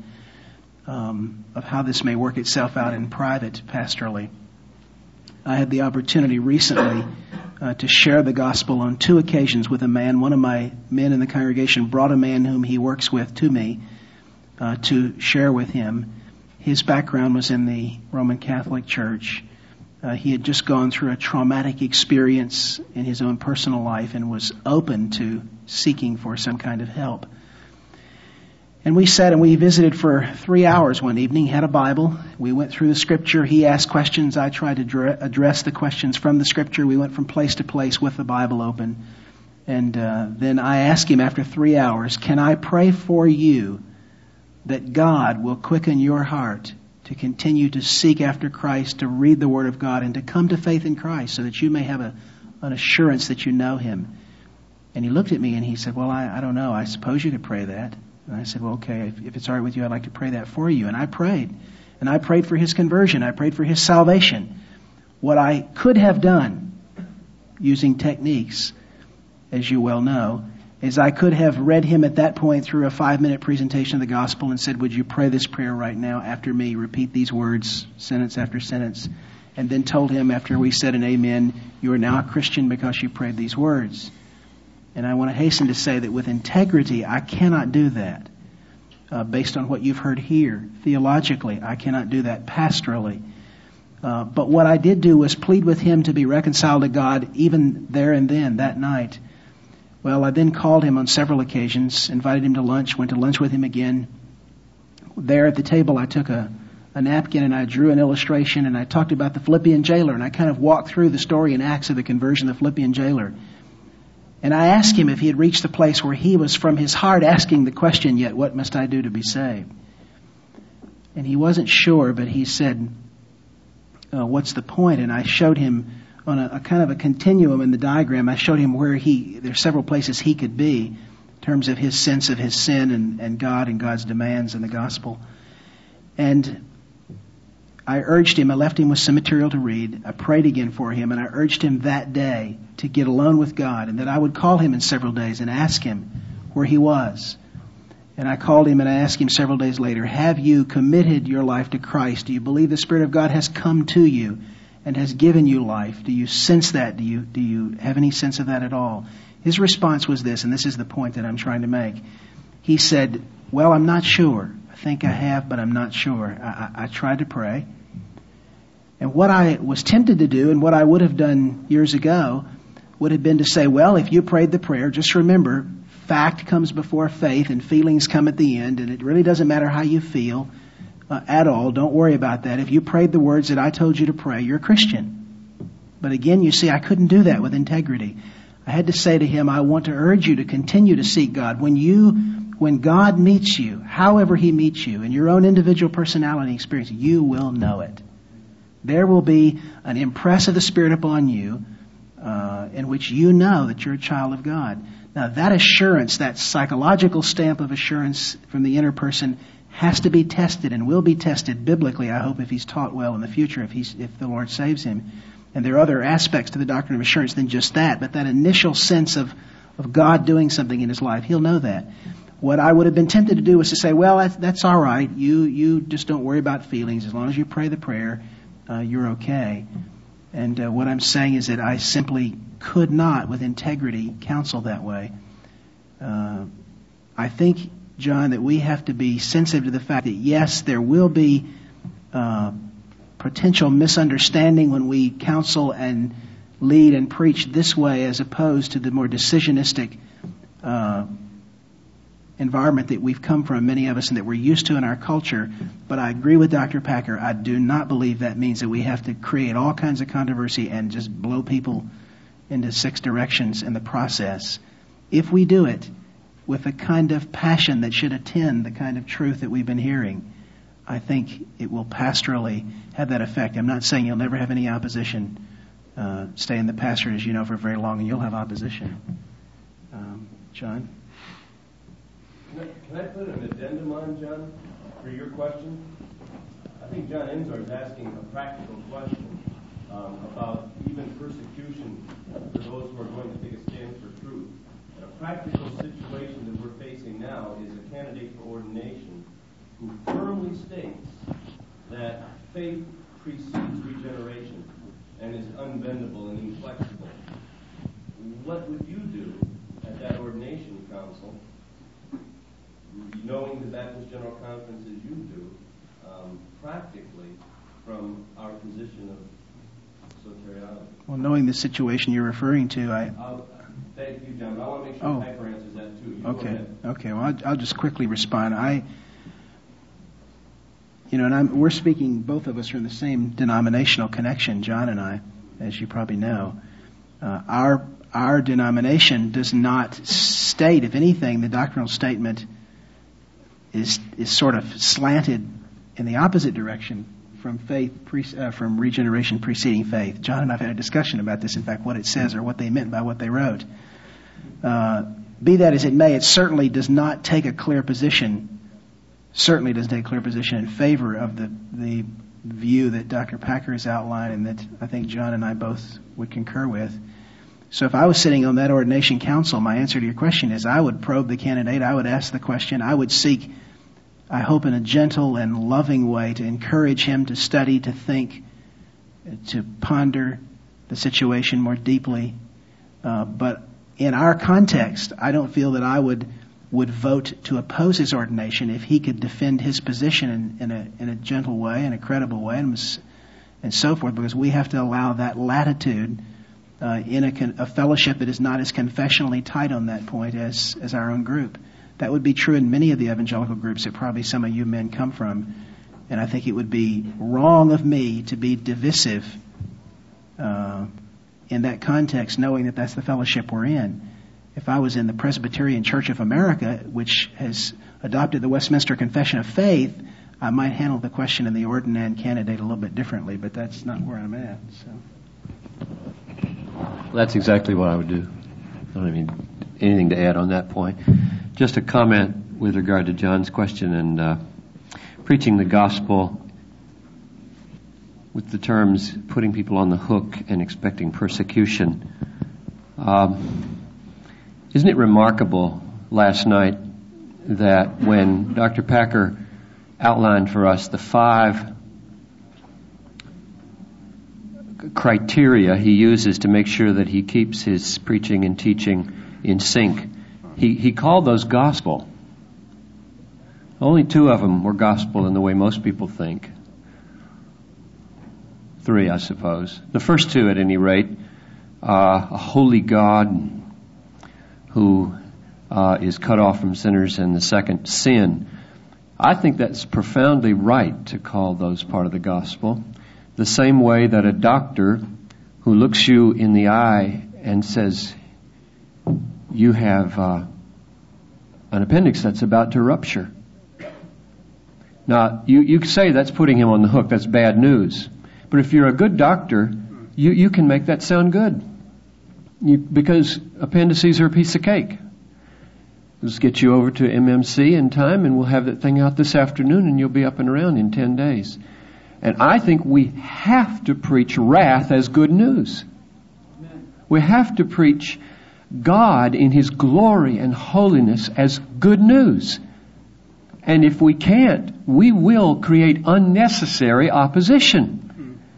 of how this may work itself out in private pastorally. I had the opportunity recently to share the gospel on 2 occasions with a man. One of my men in the congregation brought a man whom he works with to me to share with him. His background was in the Roman Catholic Church. He had just gone through a traumatic experience in his own personal life and was open to seeking for some kind of help. And we sat and we visited for 3 hours one evening. He had a Bible. We went through the Scripture. He asked questions. I tried to address the questions from the Scripture. We went from place to place with the Bible open. And then I asked him after 3 hours, can I pray for you that God will quicken your heart to continue to seek after Christ, to read the Word of God, and to come to faith in Christ so that you may have an assurance that you know Him? And he looked at me and he said, well, I don't know. I suppose you could pray that. And I said, well, okay, if it's all right with you, I'd like to pray that for you. And I prayed. And I prayed for his conversion. I prayed for his salvation. What I could have done, using techniques, as you well know, is I could have read him at that point through a 5-minute presentation of the gospel and said, would you pray this prayer right now after me? Repeat these words, sentence after sentence. And then told him after we said an amen, you are now a Christian because you prayed these words. And I want to hasten to say that with integrity, I cannot do that. Based on what you've heard here, theologically, I cannot do that pastorally. But what I did do was plead with him to be reconciled to God even there and then, that night. Well, I then called him on several occasions, invited him to lunch, went to lunch with him again. There at the table, I took a napkin and I drew an illustration and I talked about the Philippian jailer, and I kind of walked through the story in Acts of the conversion of the Philippian jailer. And I asked him if he had reached the place where he was from his heart asking the question, yet what must I do to be saved? And he wasn't sure, but he said, what's the point? And I showed him on a kind of a continuum in the diagram. I showed him where there's several places he could be in terms of his sense of his sin and God and God's demands in the gospel. And I urged him, I left him with some material to read. I prayed again for him, and I urged him that day to get alone with God, and that I would call him in several days and ask him where he was. And I called him and I asked him several days later, have you committed your life to Christ? Do you believe the Spirit of God has come to you and has given you life? Do you sense that? Do you have any sense of that at all? His response was this, and this is the point that I'm trying to make. He said, well, I'm not sure. I think I have, but I'm not sure. I tried to pray. And what I was tempted to do, and what I would have done years ago, would have been to say, well, if you prayed the prayer, just remember, fact comes before faith and feelings come at the end, and it really doesn't matter how you feel at all. Don't worry about that. If you prayed the words that I told you to pray, you're a Christian. But again, you see, I couldn't do that with integrity. I had to say to him, I want to urge you to continue to seek God. When God meets you, however He meets you, in your own individual personality experience, you will know it. There will be an impress of the Spirit upon you in which you know that you're a child of God. Now that assurance, that psychological stamp of assurance from the inner person has to be tested and will be tested biblically, I hope, if he's taught well in the future, if the Lord saves him. And there are other aspects to the doctrine of assurance than just that, but that initial sense of God doing something in his life, he'll know that. What I would have been tempted to do was to say, well, that's all right. You just don't worry about feelings. As long as you pray the prayer, you're okay. And what I'm saying is that I simply could not, with integrity, counsel that way. I think, John, that we have to be sensitive to the fact that, yes, there will be potential misunderstanding when we counsel and lead and preach this way as opposed to the more decisionistic environment that we've come from, many of us, and that we're used to in our culture. But I agree with Dr. Packer. I do not believe that means that we have to create all kinds of controversy and just blow people into 6 directions in the process. If we do it with the kind of passion that should attend the kind of truth that we've been hearing, I think it will pastorally have that effect. I'm not saying you'll never have any opposition. Stay in the pastorate, as you know, for very long, and you'll have opposition. John? Can I put an addendum on, John, for your question? I think John Enzor is asking a practical question about even persecution for those who are going to take a stand for truth. And a practical situation that we're facing now is a candidate for ordination who firmly states that faith precedes regeneration and is unbendable and inflexible. What would you do at that ordination council, knowing the Baptist General Conference as you do, practically from our position of soteriology? Well, knowing the situation you're referring to, thank you, John. I want to make sure Piper answers that too. Okay. Well, I'll just quickly respond. We're speaking, both of us, from the same denominational connection, John and I, as you probably know. Our denomination does not state, if anything, the doctrinal statement is sort of slanted in the opposite direction from from regeneration preceding faith. John and I have had a discussion about this, in fact, what it says or what they meant by what they wrote. Be that as it may, it certainly does not take a clear position in favor of the view that Dr. Packer has outlined and that I think John and I both would concur with. So if I was sitting on that ordination council, my answer to your question is I would probe the candidate, I would ask the question, I would seek, I hope in a gentle and loving way, to encourage him to study, to think, to ponder the situation more deeply. But in our context, I don't feel that I would vote to oppose his ordination if he could defend his position in a gentle way, in a credible way, and so forth, because we have to allow that latitude in a fellowship that is not as confessionally tight on that point as our own group. That would be true in many of the evangelical groups that probably some of you men come from, and I think it would be wrong of me to be divisive in that context, knowing that that's the fellowship we're in. If I was in the Presbyterian Church of America, which has adopted the Westminster Confession of Faith, I might handle the question in the ordinand candidate a little bit differently, but that's not where I'm at. So. That's exactly what I would do. I don't have anything to add on that point. Just a comment with regard to John's question and preaching the gospel with the terms putting people on the hook and expecting persecution. Isn't it remarkable last night that when Dr. Packer outlined for us the 5 criteria he uses to make sure that he keeps his preaching and teaching in sync, he called those gospel. Only 2 of them were gospel in the way most people think. 3, I suppose. The first 2, at any rate, a holy God who is cut off from sinners, and the second, sin. I think that's profoundly right to call those part of the gospel. The same way that a doctor who looks you in the eye and says, you have an appendix that's about to rupture. Now, you say that's putting him on the hook, that's bad news. But if you're a good doctor, you can make that sound good. Because appendices are a piece of cake. Let's get you over to MMC in time, and we'll have that thing out this afternoon, and you'll be up and around in 10 days. And I think we have to preach wrath as good news. Amen. We have to preach God in His glory and holiness as good news. And if we can't, we will create unnecessary opposition.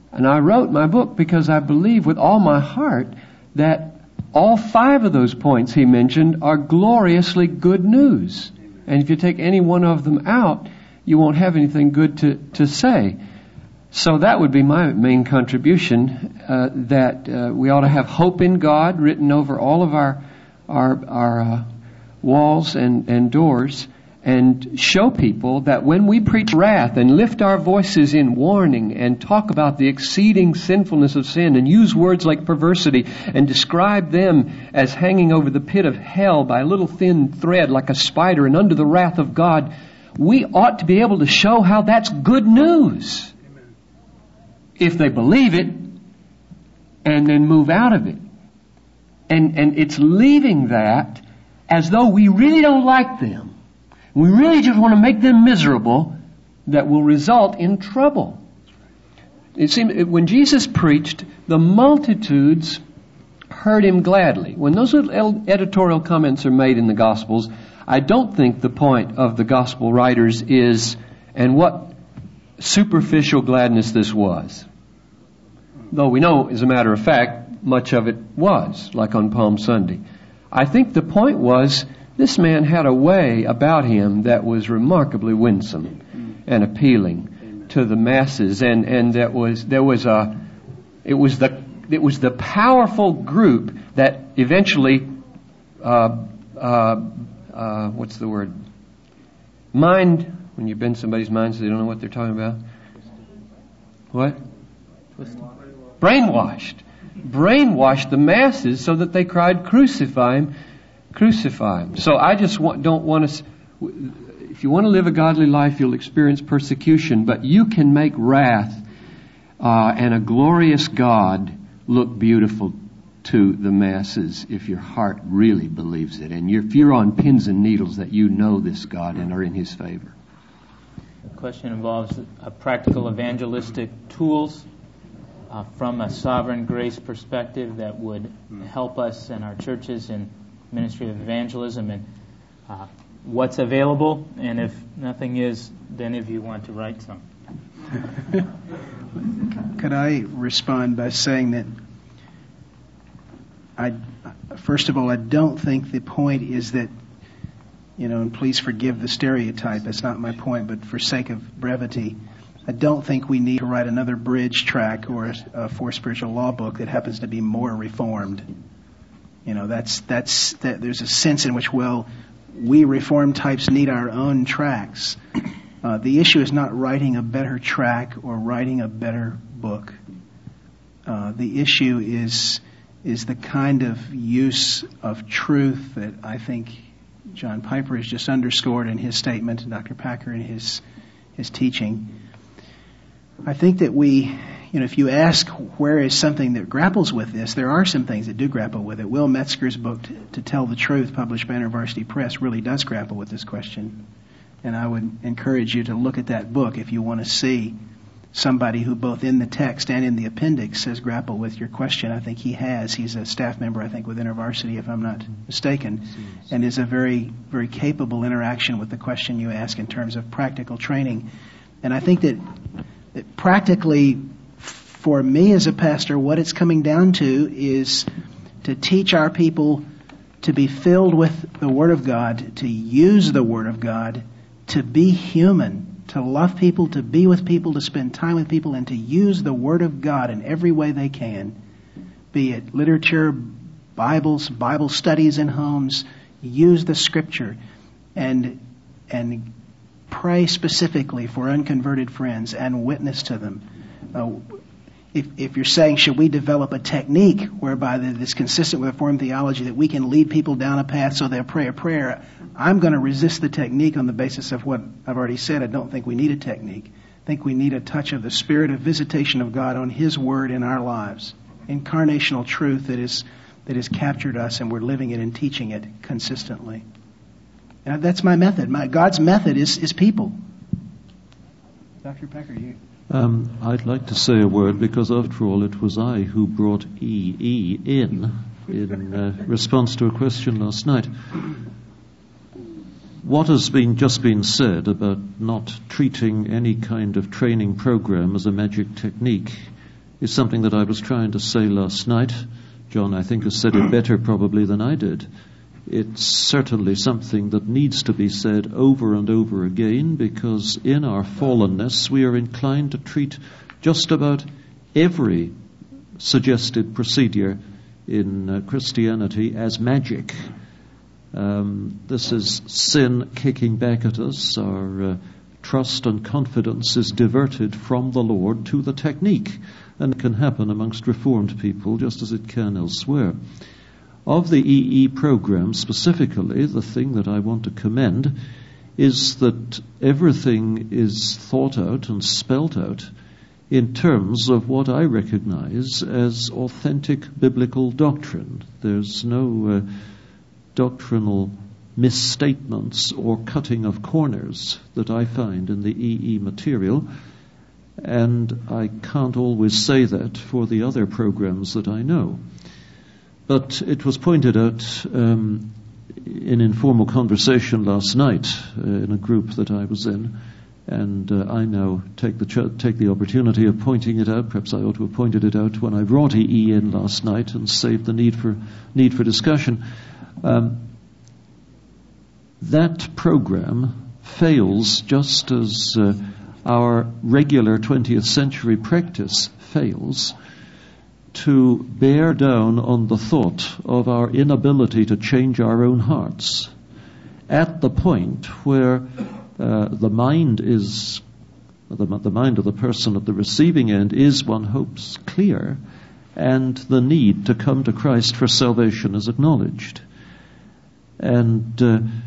And I wrote my book because I believe with all my heart that all 5 of those points he mentioned are gloriously good news. And if you take any one of them out, you won't have anything good to say. So that would be my main contribution, that we ought to have hope in God written over all of our walls and doors, and show people that when we preach wrath and lift our voices in warning and talk about the exceeding sinfulness of sin and use words like perversity and describe them as hanging over the pit of hell by a little thin thread like a spider and under the wrath of God, we ought to be able to show how that's good news. Amen. If they believe it and then move out of it. And it's leaving that as though we really don't like them. We really just want to make them miserable, that will result in trouble. It seemed when Jesus preached, the multitudes heard him gladly. When those little editorial comments are made in the Gospels, I don't think the point of the Gospel writers is, and what superficial gladness this was. Though we know, as a matter of fact, much of it was, like on Palm Sunday. I think the point was, this man had a way about him that was remarkably winsome and appealing to the masses, and it was the powerful group that eventually what's the word? When you've been somebody's mind so they don't know what they're talking about. What? Brainwashed the masses so that they cried, "Crucify him, crucify him." So I just don't want us. If you want to live a godly life, you'll experience persecution, but you can make wrath and a glorious God look beautiful to the masses if your heart really believes it, and if you're on pins and needles that you know this God and are in His favor. The question involves practical evangelistic tools from a sovereign grace perspective that would help us and our churches in ministry of evangelism, and what's available, and if nothing is, then if you want to write some. Could I respond by saying that first of all, I don't think the point is that, and please forgive the stereotype, that's not my point, but for sake of brevity, I don't think we need to write another bridge track or a For Spiritual Law book that happens to be more reformed. There's a sense in which, we reformed types need our own tracks. The issue is not writing a better track or writing a better book. The issue is the kind of use of truth that I think John Piper has just underscored in his statement, and Dr. Packer in his teaching. I think that if you ask where is something that grapples with this, there are some things that do grapple with it. Will Metzger's book, To Tell the Truth, published by InterVarsity Press, really does grapple with this question. And I would encourage you to look at that book if you want to see somebody who both in the text and in the appendix says grapple with your question. I think he has. He's a staff member, I think, with InterVarsity, if I'm not mistaken, and is a very, very capable interaction with the question you ask in terms of practical training. And I think that practically, for me as a pastor, what it's coming down to is to teach our people to be filled with the Word of God, to use the Word of God, to be human, to love people, to be with people, to spend time with people, and to use the Word of God in every way they can, be it literature, Bibles, Bible studies in homes, use the Scripture, and pray specifically for unconverted friends and witness to them. If you're saying, should we develop a technique whereby that's consistent with Reformed theology that we can lead people down a path so they'll pray a prayer, I'm going to resist the technique on the basis of what I've already said. I don't think we need a technique. I think we need a touch of the spirit of visitation of God on His Word in our lives. Incarnational truth that has captured us, and we're living it and teaching it consistently. And that's my method. God's method is people. Dr. Packer, you... I'd like to say a word, because after all it was I who brought E.E. in response to a question last night. What has just been said about not treating any kind of training program as a magic technique is something that I was trying to say last night. John, I think, has said it better probably than I did. It's certainly something that needs to be said over and over again, because in our fallenness we are inclined to treat just about every suggested procedure in Christianity as magic. This is sin kicking back at us. Our trust and confidence is diverted from the Lord to the technique, and it can happen amongst Reformed people just as it can elsewhere. Of the EE program specifically, the thing that I want to commend is that everything is thought out and spelt out in terms of what I recognize as authentic biblical doctrine. There's no doctrinal misstatements or cutting of corners that I find in the EE material, and I can't always say that for the other programs that I know. But it was pointed out in informal conversation last night in a group that I was in, and I now take the opportunity of pointing it out. Perhaps I ought to have pointed it out when I brought EE in last night and saved the need for discussion. That program fails just as our regular 20th century practice fails to bear down on the thought of our inability to change our own hearts at the point where the mind of the person at the receiving end is, one hopes, clear, and the need to come to Christ for salvation is acknowledged. And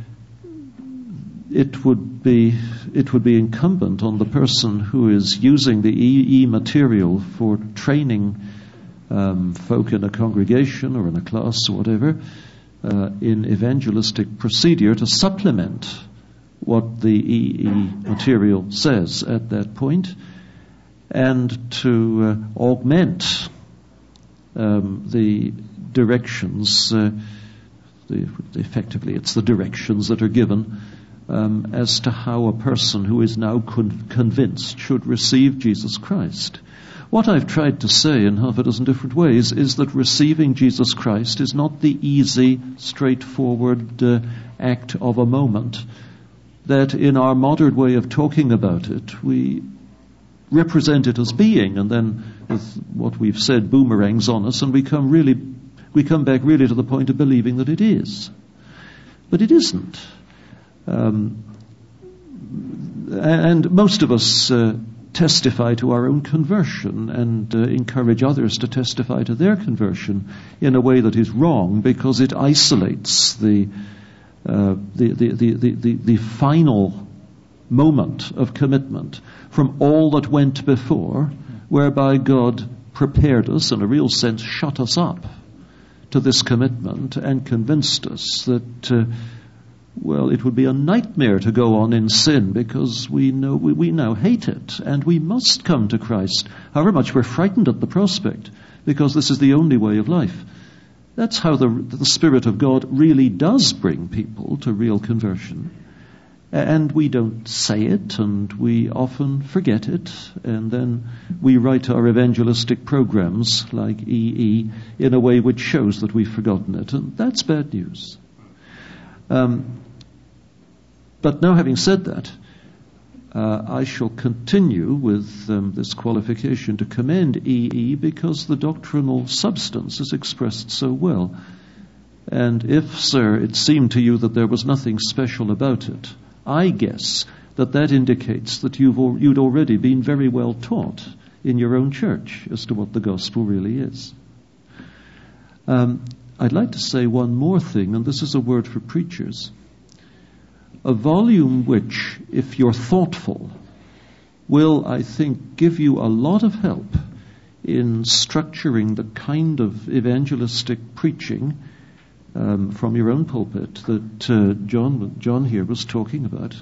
it would be incumbent on the person who is using the EE material for training folk in a congregation or in a class or whatever in evangelistic procedure to supplement what the EE material says at that point, and to augment the directions. Effectively, it's the directions that are given as to how a person who is now convinced should receive Jesus Christ. What I've tried to say in half a dozen different ways is that receiving Jesus Christ is not the easy, straightforward act of a moment, that in our modern way of talking about it, we represent it as being, and then with what we've said boomerangs on us, and we come back really to the point of believing that it is. But it isn't. And most of us testify to our own conversion and encourage others to testify to their conversion in a way that is wrong, because it isolates the final moment of commitment from all that went before, whereby God prepared us, in a real sense, shut us up to this commitment and convinced us that it would be a nightmare to go on in sin, because we now hate it, and we must come to Christ, however much we're frightened at the prospect, because this is the only way of life. That's how the Spirit of God really does bring people to real conversion. And we don't say it, and we often forget it, and then we write our evangelistic programs like EE in a way which shows that we've forgotten it, and that's bad news. But now, having said that, I shall continue with this qualification to commend EE, because the doctrinal substance is expressed so well. And if, sir, it seemed to you that there was nothing special about it, I guess that indicates that you'd already been very well taught in your own church as to what the gospel really is. I'd like to say one more thing, and this is a word for preachers. A volume which, if you're thoughtful, will, I think, give you a lot of help in structuring the kind of evangelistic preaching from your own pulpit that John here was talking about,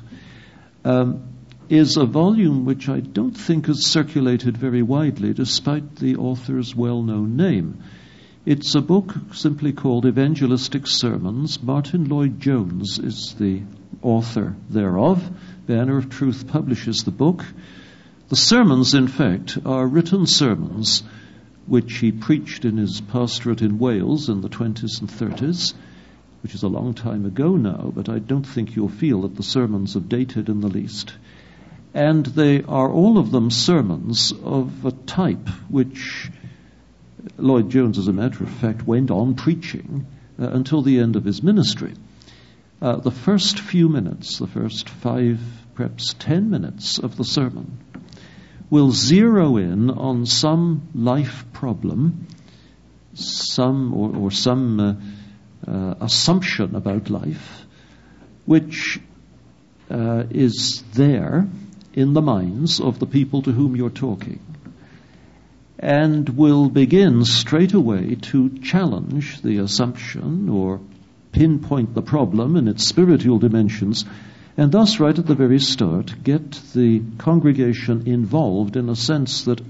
is a volume which I don't think is circulated very widely, despite the author's well-known name. It's a book simply called Evangelistic Sermons. Martin Lloyd-Jones is the author thereof. Banner of Truth publishes the book. The sermons, in fact, are written sermons which he preached in his pastorate in Wales in the 20s and 30s, which is a long time ago now, but I don't think you'll feel that the sermons have dated in the least. And they are all of them sermons of a type which Lloyd Jones, as a matter of fact, went on preaching until the end of his ministry. The first few minutes, the first 5, perhaps 10 minutes of the sermon, will zero in on some life problem, some assumption about life, which is there in the minds of the people to whom you're talking, and will begin straight away to challenge the assumption or pinpoint the problem in its spiritual dimensions, and thus, right at the very start, get the congregation involved in a sense that,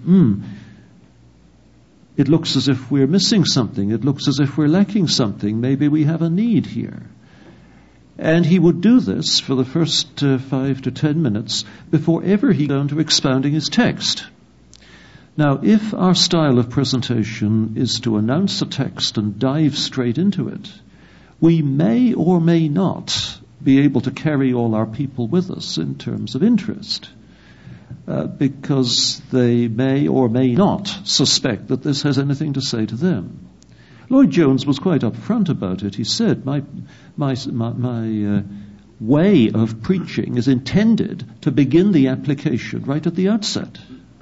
it looks as if we're missing something, it looks as if we're lacking something, maybe we have a need here. And he would do this for the first 5 to 10 minutes before ever he got down to expounding his text. Now, if our style of presentation is to announce a text and dive straight into it, we may or may not be able to carry all our people with us in terms of interest, because they may or may not suspect that this has anything to say to them. Lloyd Jones was quite upfront about it. He said, my way of preaching is intended to begin the application right at the outset.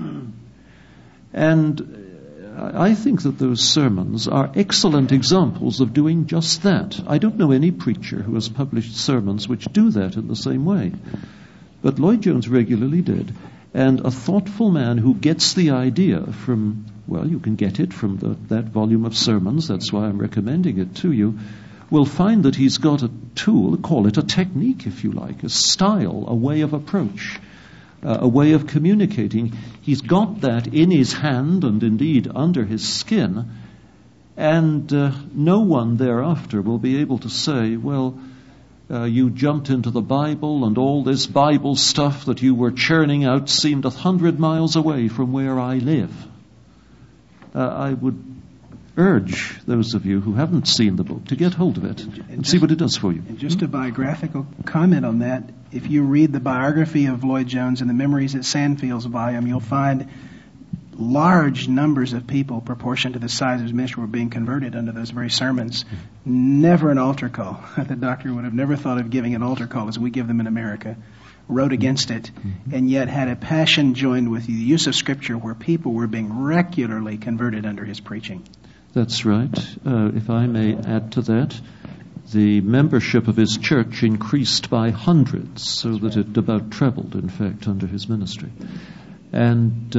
And I think that those sermons are excellent examples of doing just that. I don't know any preacher who has published sermons which do that in the same way. But Lloyd Jones regularly did. And a thoughtful man who gets the idea from, well, you can get it from that volume of sermons, that's why I'm recommending it to you, will find that he's got a tool, call it a technique if you like, a style, a way of approach, a way of communicating. He's got that in his hand and indeed under his skin, and no one thereafter will be able to say, well, you jumped into the Bible and all this Bible stuff that you were churning out seemed 100 miles away from where I live. I would urge those of you who haven't seen the book to get hold of it and see what it does for you. And just a biographical comment on that, if you read the biography of Lloyd Jones in the Memories at Sandfields volume, you'll find large numbers of people, proportioned to the size of his ministry, were being converted under those very sermons. Never an altar call. The doctor would have never thought of giving an altar call as we give them in America. Wrote against it, and yet had a passion joined with the use of Scripture where people were being regularly converted under his preaching. That's right. If I may add to that, the membership of his church increased by hundreds, so that it about trebled, in fact, under his ministry. And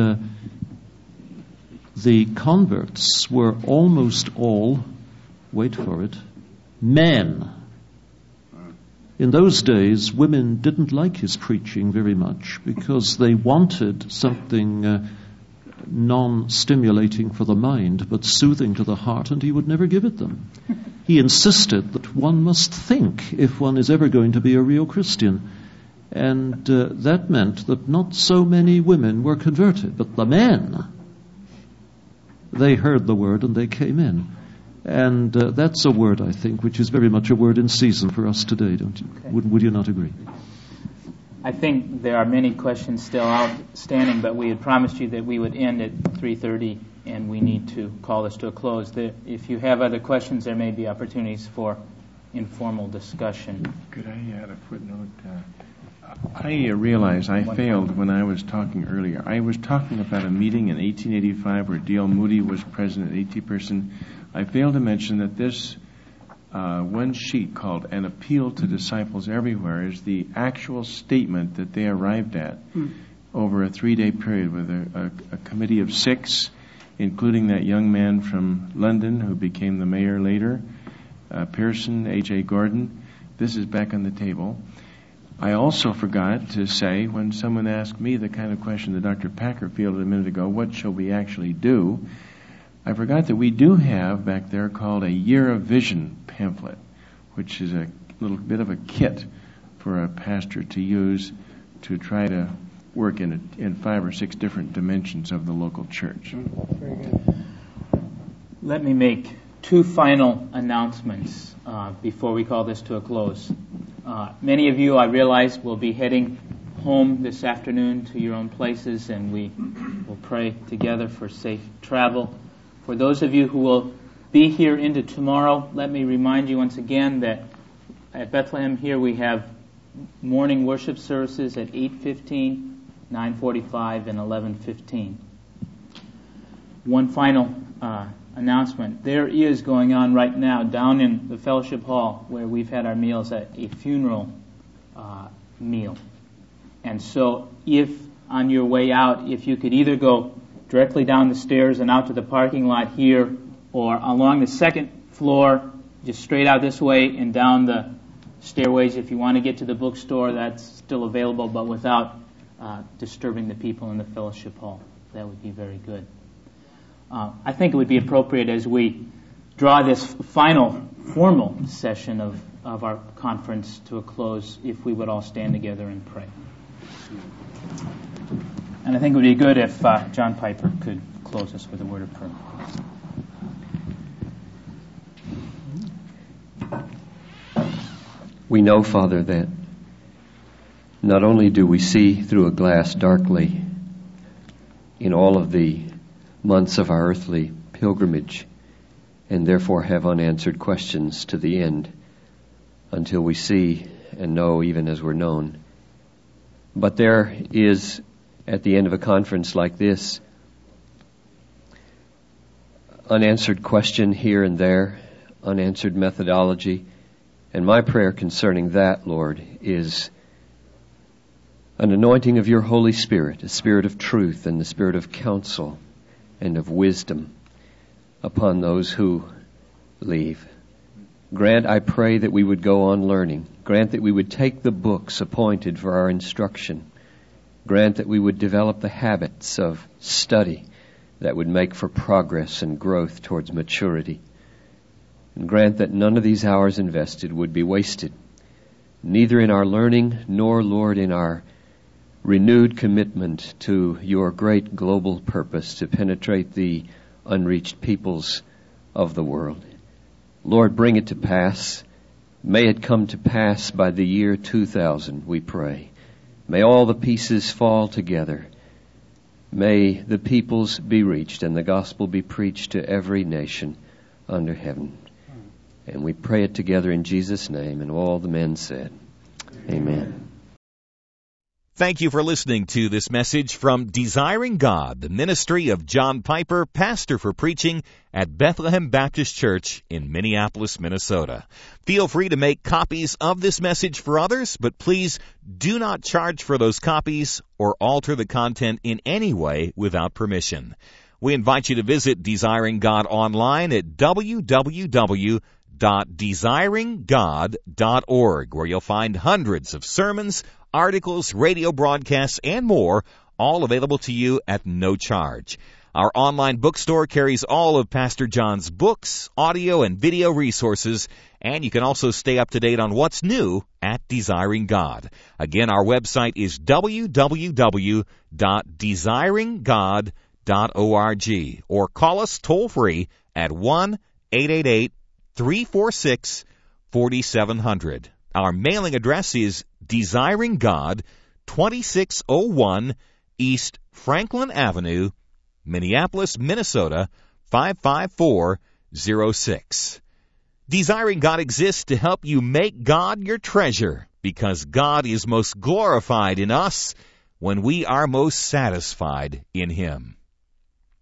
the converts were almost all, wait for it, men. In those days, women didn't like his preaching very much because they wanted something non-stimulating for the mind, but soothing to the heart, and he would never give it them. He insisted that one must think if one is ever going to be a real Christian. And that meant that not so many women were converted, but the men, they heard the word and they came in. And that's a word, I think, which is very much a word in season for us today, don't you? Okay. Would you not agree? I think there are many questions still outstanding, but we had promised you that we would end at 3:30, and we need to call this to a close. If you have other questions, there may be opportunities for informal discussion. Could I add a footnote? I realize I failed when I was talking earlier. I was talking about a meeting in 1885 where D.L. Moody was president, 80-person. I failed to mention that this one sheet called An Appeal to Disciples Everywhere is the actual statement that they arrived at over a 3-day period with a committee of 6, including that young man from London who became the mayor later, Pearson, A.J. Gordon. This is back on the table. I also forgot to say, when someone asked me the kind of question that Dr. Packer fielded a minute ago, what shall we actually do? I forgot that we do have back there called a Year of Vision pamphlet, which is a little bit of a kit for a pastor to use to try to work in 5 or 6 different dimensions of the local church. Very good. Let me make 2 final announcements before we call this to a close. Many of you, I realize, will be heading home this afternoon to your own places, and we will pray together for safe travel. For those of you who will be here into tomorrow, let me remind you once again that at Bethlehem here we have morning worship services at 8:15, 9:45, and 11:15. One final announcement. There is going on right now down in the fellowship hall where we've had our meals at a funeral meal. And so if on your way out, if you could either go directly down the stairs and out to the parking lot here, or along the second floor, just straight out this way and down the stairways. If you want to get to the bookstore, that's still available, but without disturbing the people in the fellowship hall. That would be very good. I think it would be appropriate as we draw this final formal session of our conference to a close if we would all stand together and pray. And I think it would be good if John Piper could close us with a word of prayer. We know, Father, that not only do we see through a glass darkly in all of the months of our earthly pilgrimage, and therefore have unanswered questions to the end until we see and know even as we're known. But there is, at the end of a conference like this, unanswered question here and there, unanswered methodology. And my prayer concerning that, Lord, is an anointing of your Holy Spirit, a spirit of truth and the spirit of counsel and of wisdom upon those who leave. Grant, I pray, that we would go on learning. Grant that we would take the books appointed for our instruction. Grant that we would develop the habits of study that would make for progress and growth towards maturity. And grant that none of these hours invested would be wasted, neither in our learning nor, Lord, in our renewed commitment to your great global purpose to penetrate the unreached peoples of the world. Lord, bring it to pass. May it come to pass by the year 2000, we pray. May all the pieces fall together. May the peoples be reached and the gospel be preached to every nation under heaven. And we pray it together in Jesus' name, and all the men said, Amen. Thank you for listening to this message from Desiring God, the ministry of John Piper, pastor for preaching at Bethlehem Baptist Church in Minneapolis, Minnesota. Feel free to make copies of this message for others, but please do not charge for those copies or alter the content in any way without permission. We invite you to visit Desiring God online at www.desiringgod.org, where you'll find hundreds of sermons, articles, radio broadcasts, and more, all available to you at no charge. Our online bookstore carries all of Pastor John's books, audio, and video resources, and you can also stay up to date on what's new at Desiring God. Again, our website is www.desiringgod.org, or call us toll-free at 1-888-346-4700. Our mailing address is Desiring God, 2601 East Franklin Avenue, Minneapolis, Minnesota, 55406. Desiring God exists to help you make God your treasure, because God is most glorified in us when we are most satisfied in Him.